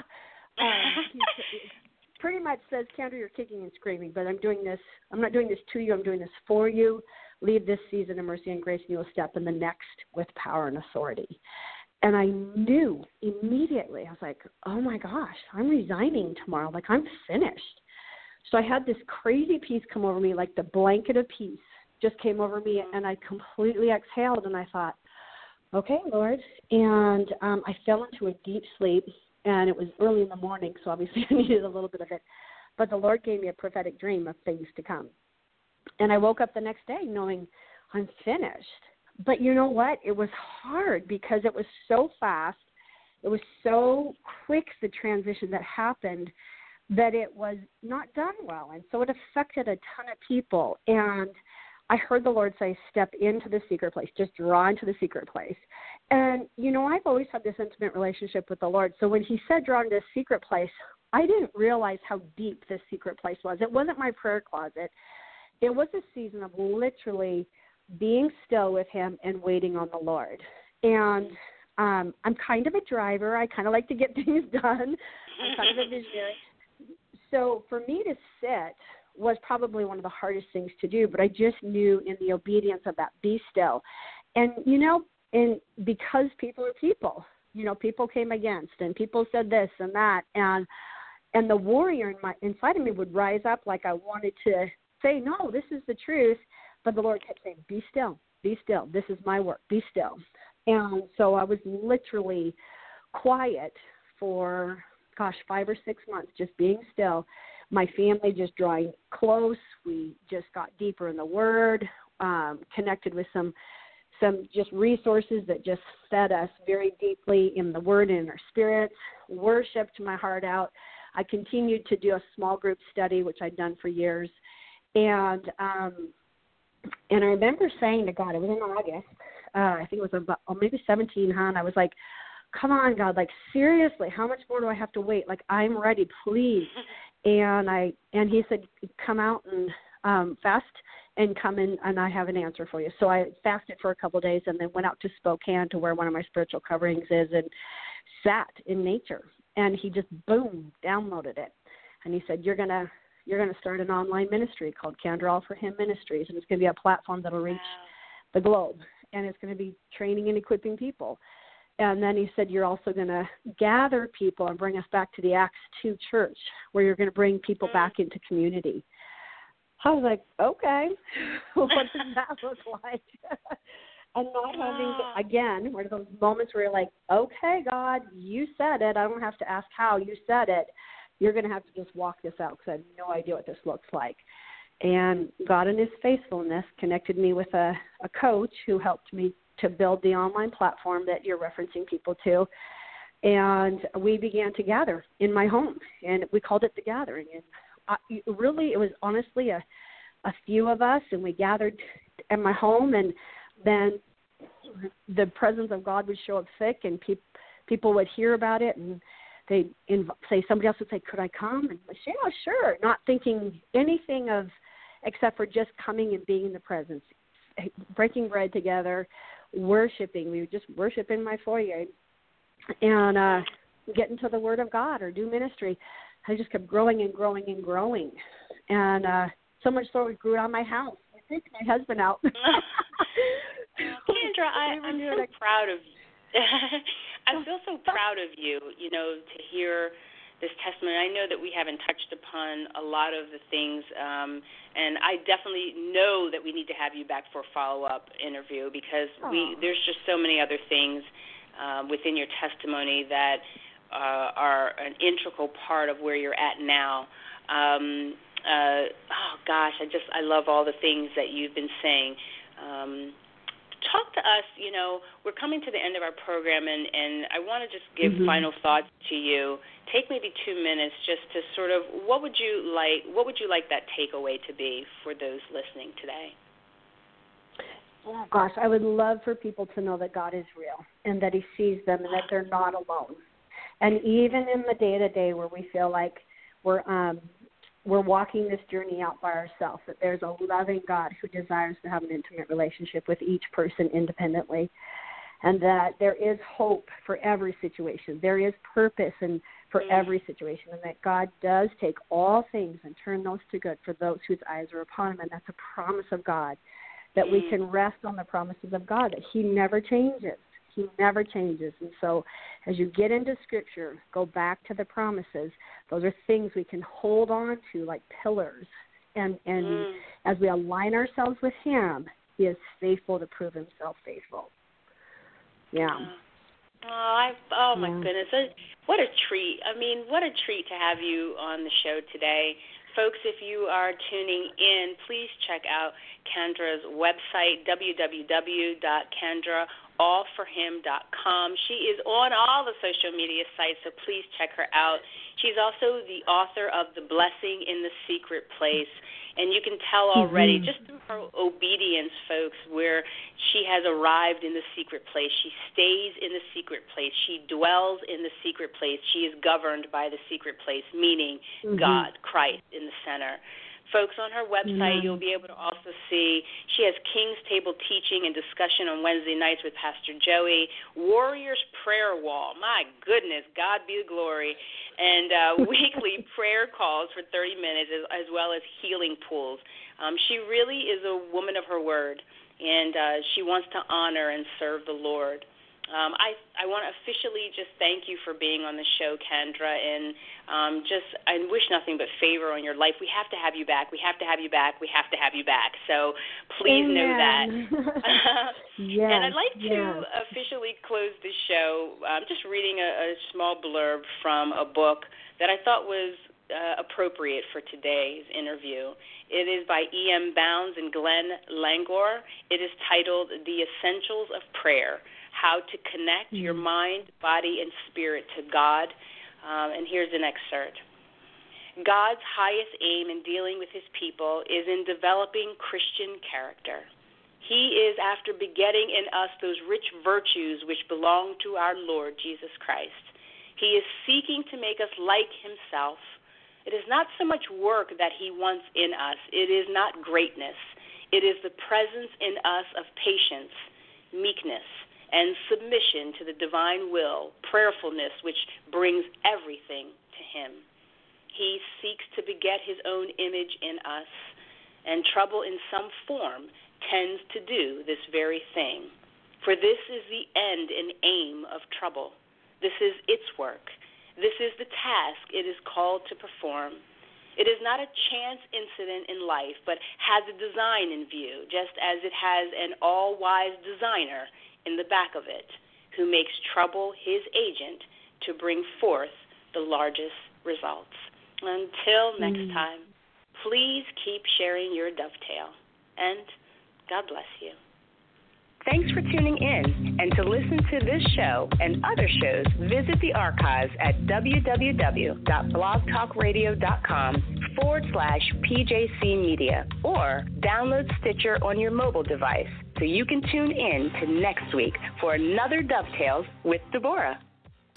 Pretty much says, Kendra, you're kicking and screaming, but I'm not doing this to you, I'm doing this for you. Leave this season of mercy and grace, and you will step in the next with power and authority. And I knew immediately, I was like, oh my gosh, I'm resigning tomorrow. Like, I'm finished. So I had this crazy peace come over me, like the blanket of peace just came over me, and I completely exhaled, and I thought, okay, Lord. And I fell into a deep sleep, and it was early in the morning, so obviously I needed a little bit of it. But the Lord gave me a prophetic dream of things to come. And I woke up the next day knowing I'm finished. But you know what? It was hard because it was so fast. It was so quick, the transition that happened, that it was not done well. And so it affected a ton of people. And I heard the Lord say, step into the secret place, just draw into the secret place. And, you know, I've always had this intimate relationship with the Lord. So when he said draw into the secret place, I didn't realize how deep this secret place was. It wasn't my prayer closet. It was a season of literally being still with him and waiting on the Lord. And I'm kind of a driver. I kind of like to get things done. I'm kind of a visionary. So for me to sit was probably one of the hardest things to do, but I just knew in the obedience of that, be still. And, you know, and because people are people, you know, people came against, and people said this and that, and the warrior inside of me would rise up like I wanted to say, no, this is the truth. But the Lord kept saying, be still, be still. This is my work, be still. And so I was literally quiet for, 5 or 6 months, just being still. My family just drawing close. We just got deeper in the Word, connected with some just resources that just fed us very deeply in the Word and in our spirits, worshiped my heart out. I continued to do a small group study, which I'd done for years. And I remember saying to God, it was in August, I think it was about maybe 17, and I was like, come on, God, like, seriously, how much more do I have to wait? Like, I'm ready, please. And he said, come out and fast and come in, and I have an answer for you. So I fasted for a couple of days and then went out to Spokane to where one of my spiritual coverings is and sat in nature. And he just, boom, downloaded it. And he said, you're going to start an online ministry called Kendra All for Him Ministries, and it's going to be a platform that will reach the globe, and it's going to be training and equipping people. And then he said, you're also going to gather people and bring us back to the Acts 2 church, where you're going to bring people back into community. I was like, okay, what does that look like? And not having, again, one of those moments where you're like, okay, God, you said it. I don't have to ask how. You said it. You're going to have to just walk this out, because I have no idea what this looks like. And God in his faithfulness connected me with a coach who helped me to build the online platform that you're referencing people to. And we began to gather in my home, and we called it The Gathering. And really, it was honestly a few of us, and we gathered at my home, and then the presence of God would show up thick, and people would hear about it, and they'd say, somebody else would say, could I come? And I say, yeah, sure, not thinking anything of except for just coming and being in the presence, breaking bread together, worshiping. We would just worship in my foyer and get into the Word of God or do ministry. I just kept growing and growing and growing. And so much so it grew out of my house. I freaked my husband out. Kendra, I'm so proud of you. I feel so proud of you, you know, to hear this testimony. I know that we haven't touched upon a lot of the things, and I definitely know that we need to have you back for a follow-up interview, because there's just so many other things within your testimony that are an integral part of where you're at now. I love all the things that you've been saying. Talk to us, we're coming to the end of our program, and I want to just give final thoughts to you. Take maybe 2 minutes just to sort of, what would you like that takeaway to be for those listening today? Oh, gosh, I would love for people to know that God is real and that he sees them and that they're not alone. And even in the day-to-day where we feel like we're walking this journey out by ourselves, that there's a loving God who desires to have an intimate relationship with each person independently, and that there is hope for every situation. There is purpose for every situation, and that God does take all things and turn those to good for those whose eyes are upon him, and that's a promise of God, that we can rest on the promises of God, that he never changes. He never changes. And so as you get into Scripture, go back to the promises. Those are things we can hold on to like pillars. And as we align ourselves with him, he is faithful to prove himself faithful. Yeah. Oh, my goodness. What a treat. I mean, what a treat to have you on the show today. Folks, if you are tuning in, please check out Kendra's website, www.kendraallforhim.com. She is on all the social media sites, so please check her out. She's also the author of The Blessing in the Secret Place, and you can tell already just through her obedience, folks, where she has arrived in the secret place. She stays in the secret place. She dwells in the secret place. She is governed by the secret place, meaning God, Christ, in the center. Folks, on her website, you'll be able to also see she has King's Table teaching and discussion on Wednesday nights with Pastor Joey, Warriors Prayer Wall, my goodness, God be the glory, and weekly prayer calls for 30 minutes as well as healing pools. She really is a woman of her word, and she wants to honor and serve the Lord. I want to officially just thank you for being on the show, Kendra, and I wish nothing but favor on your life. We have to have you back. We have to have you back. We have to have you back. So please know that. Yes, and I'd like to officially close the show just reading a small blurb from a book that I thought was appropriate for today's interview. It is by E.M. Bounds and Glenn Langor. It is titled The Essentials of Prayer: How to Connect Your Mind, Body, and Spirit to God. And here's an excerpt. God's highest aim in dealing with his people is in developing Christian character. He is after begetting in us those rich virtues which belong to our Lord Jesus Christ. He is seeking to make us like himself. It is not so much work that he wants in us. It is not greatness. It is the presence in us of patience, meekness, and submission to the divine will, prayerfulness, which brings everything to him. He seeks to beget his own image in us, and trouble in some form tends to do this very thing. For this is the end and aim of trouble. This is its work. This is the task it is called to perform. It is not a chance incident in life, but has a design in view, just as it has an all-wise designer in the back of it, who makes trouble his agent to bring forth the largest results. Until next time, please keep sharing your dovetail, and God bless you. Thanks for tuning in, and to listen to this show and other shows, visit the archives at www.blogtalkradio.com/PJC Media, or download Stitcher on your mobile device so you can tune in to next week for another Dovetails with Deborah.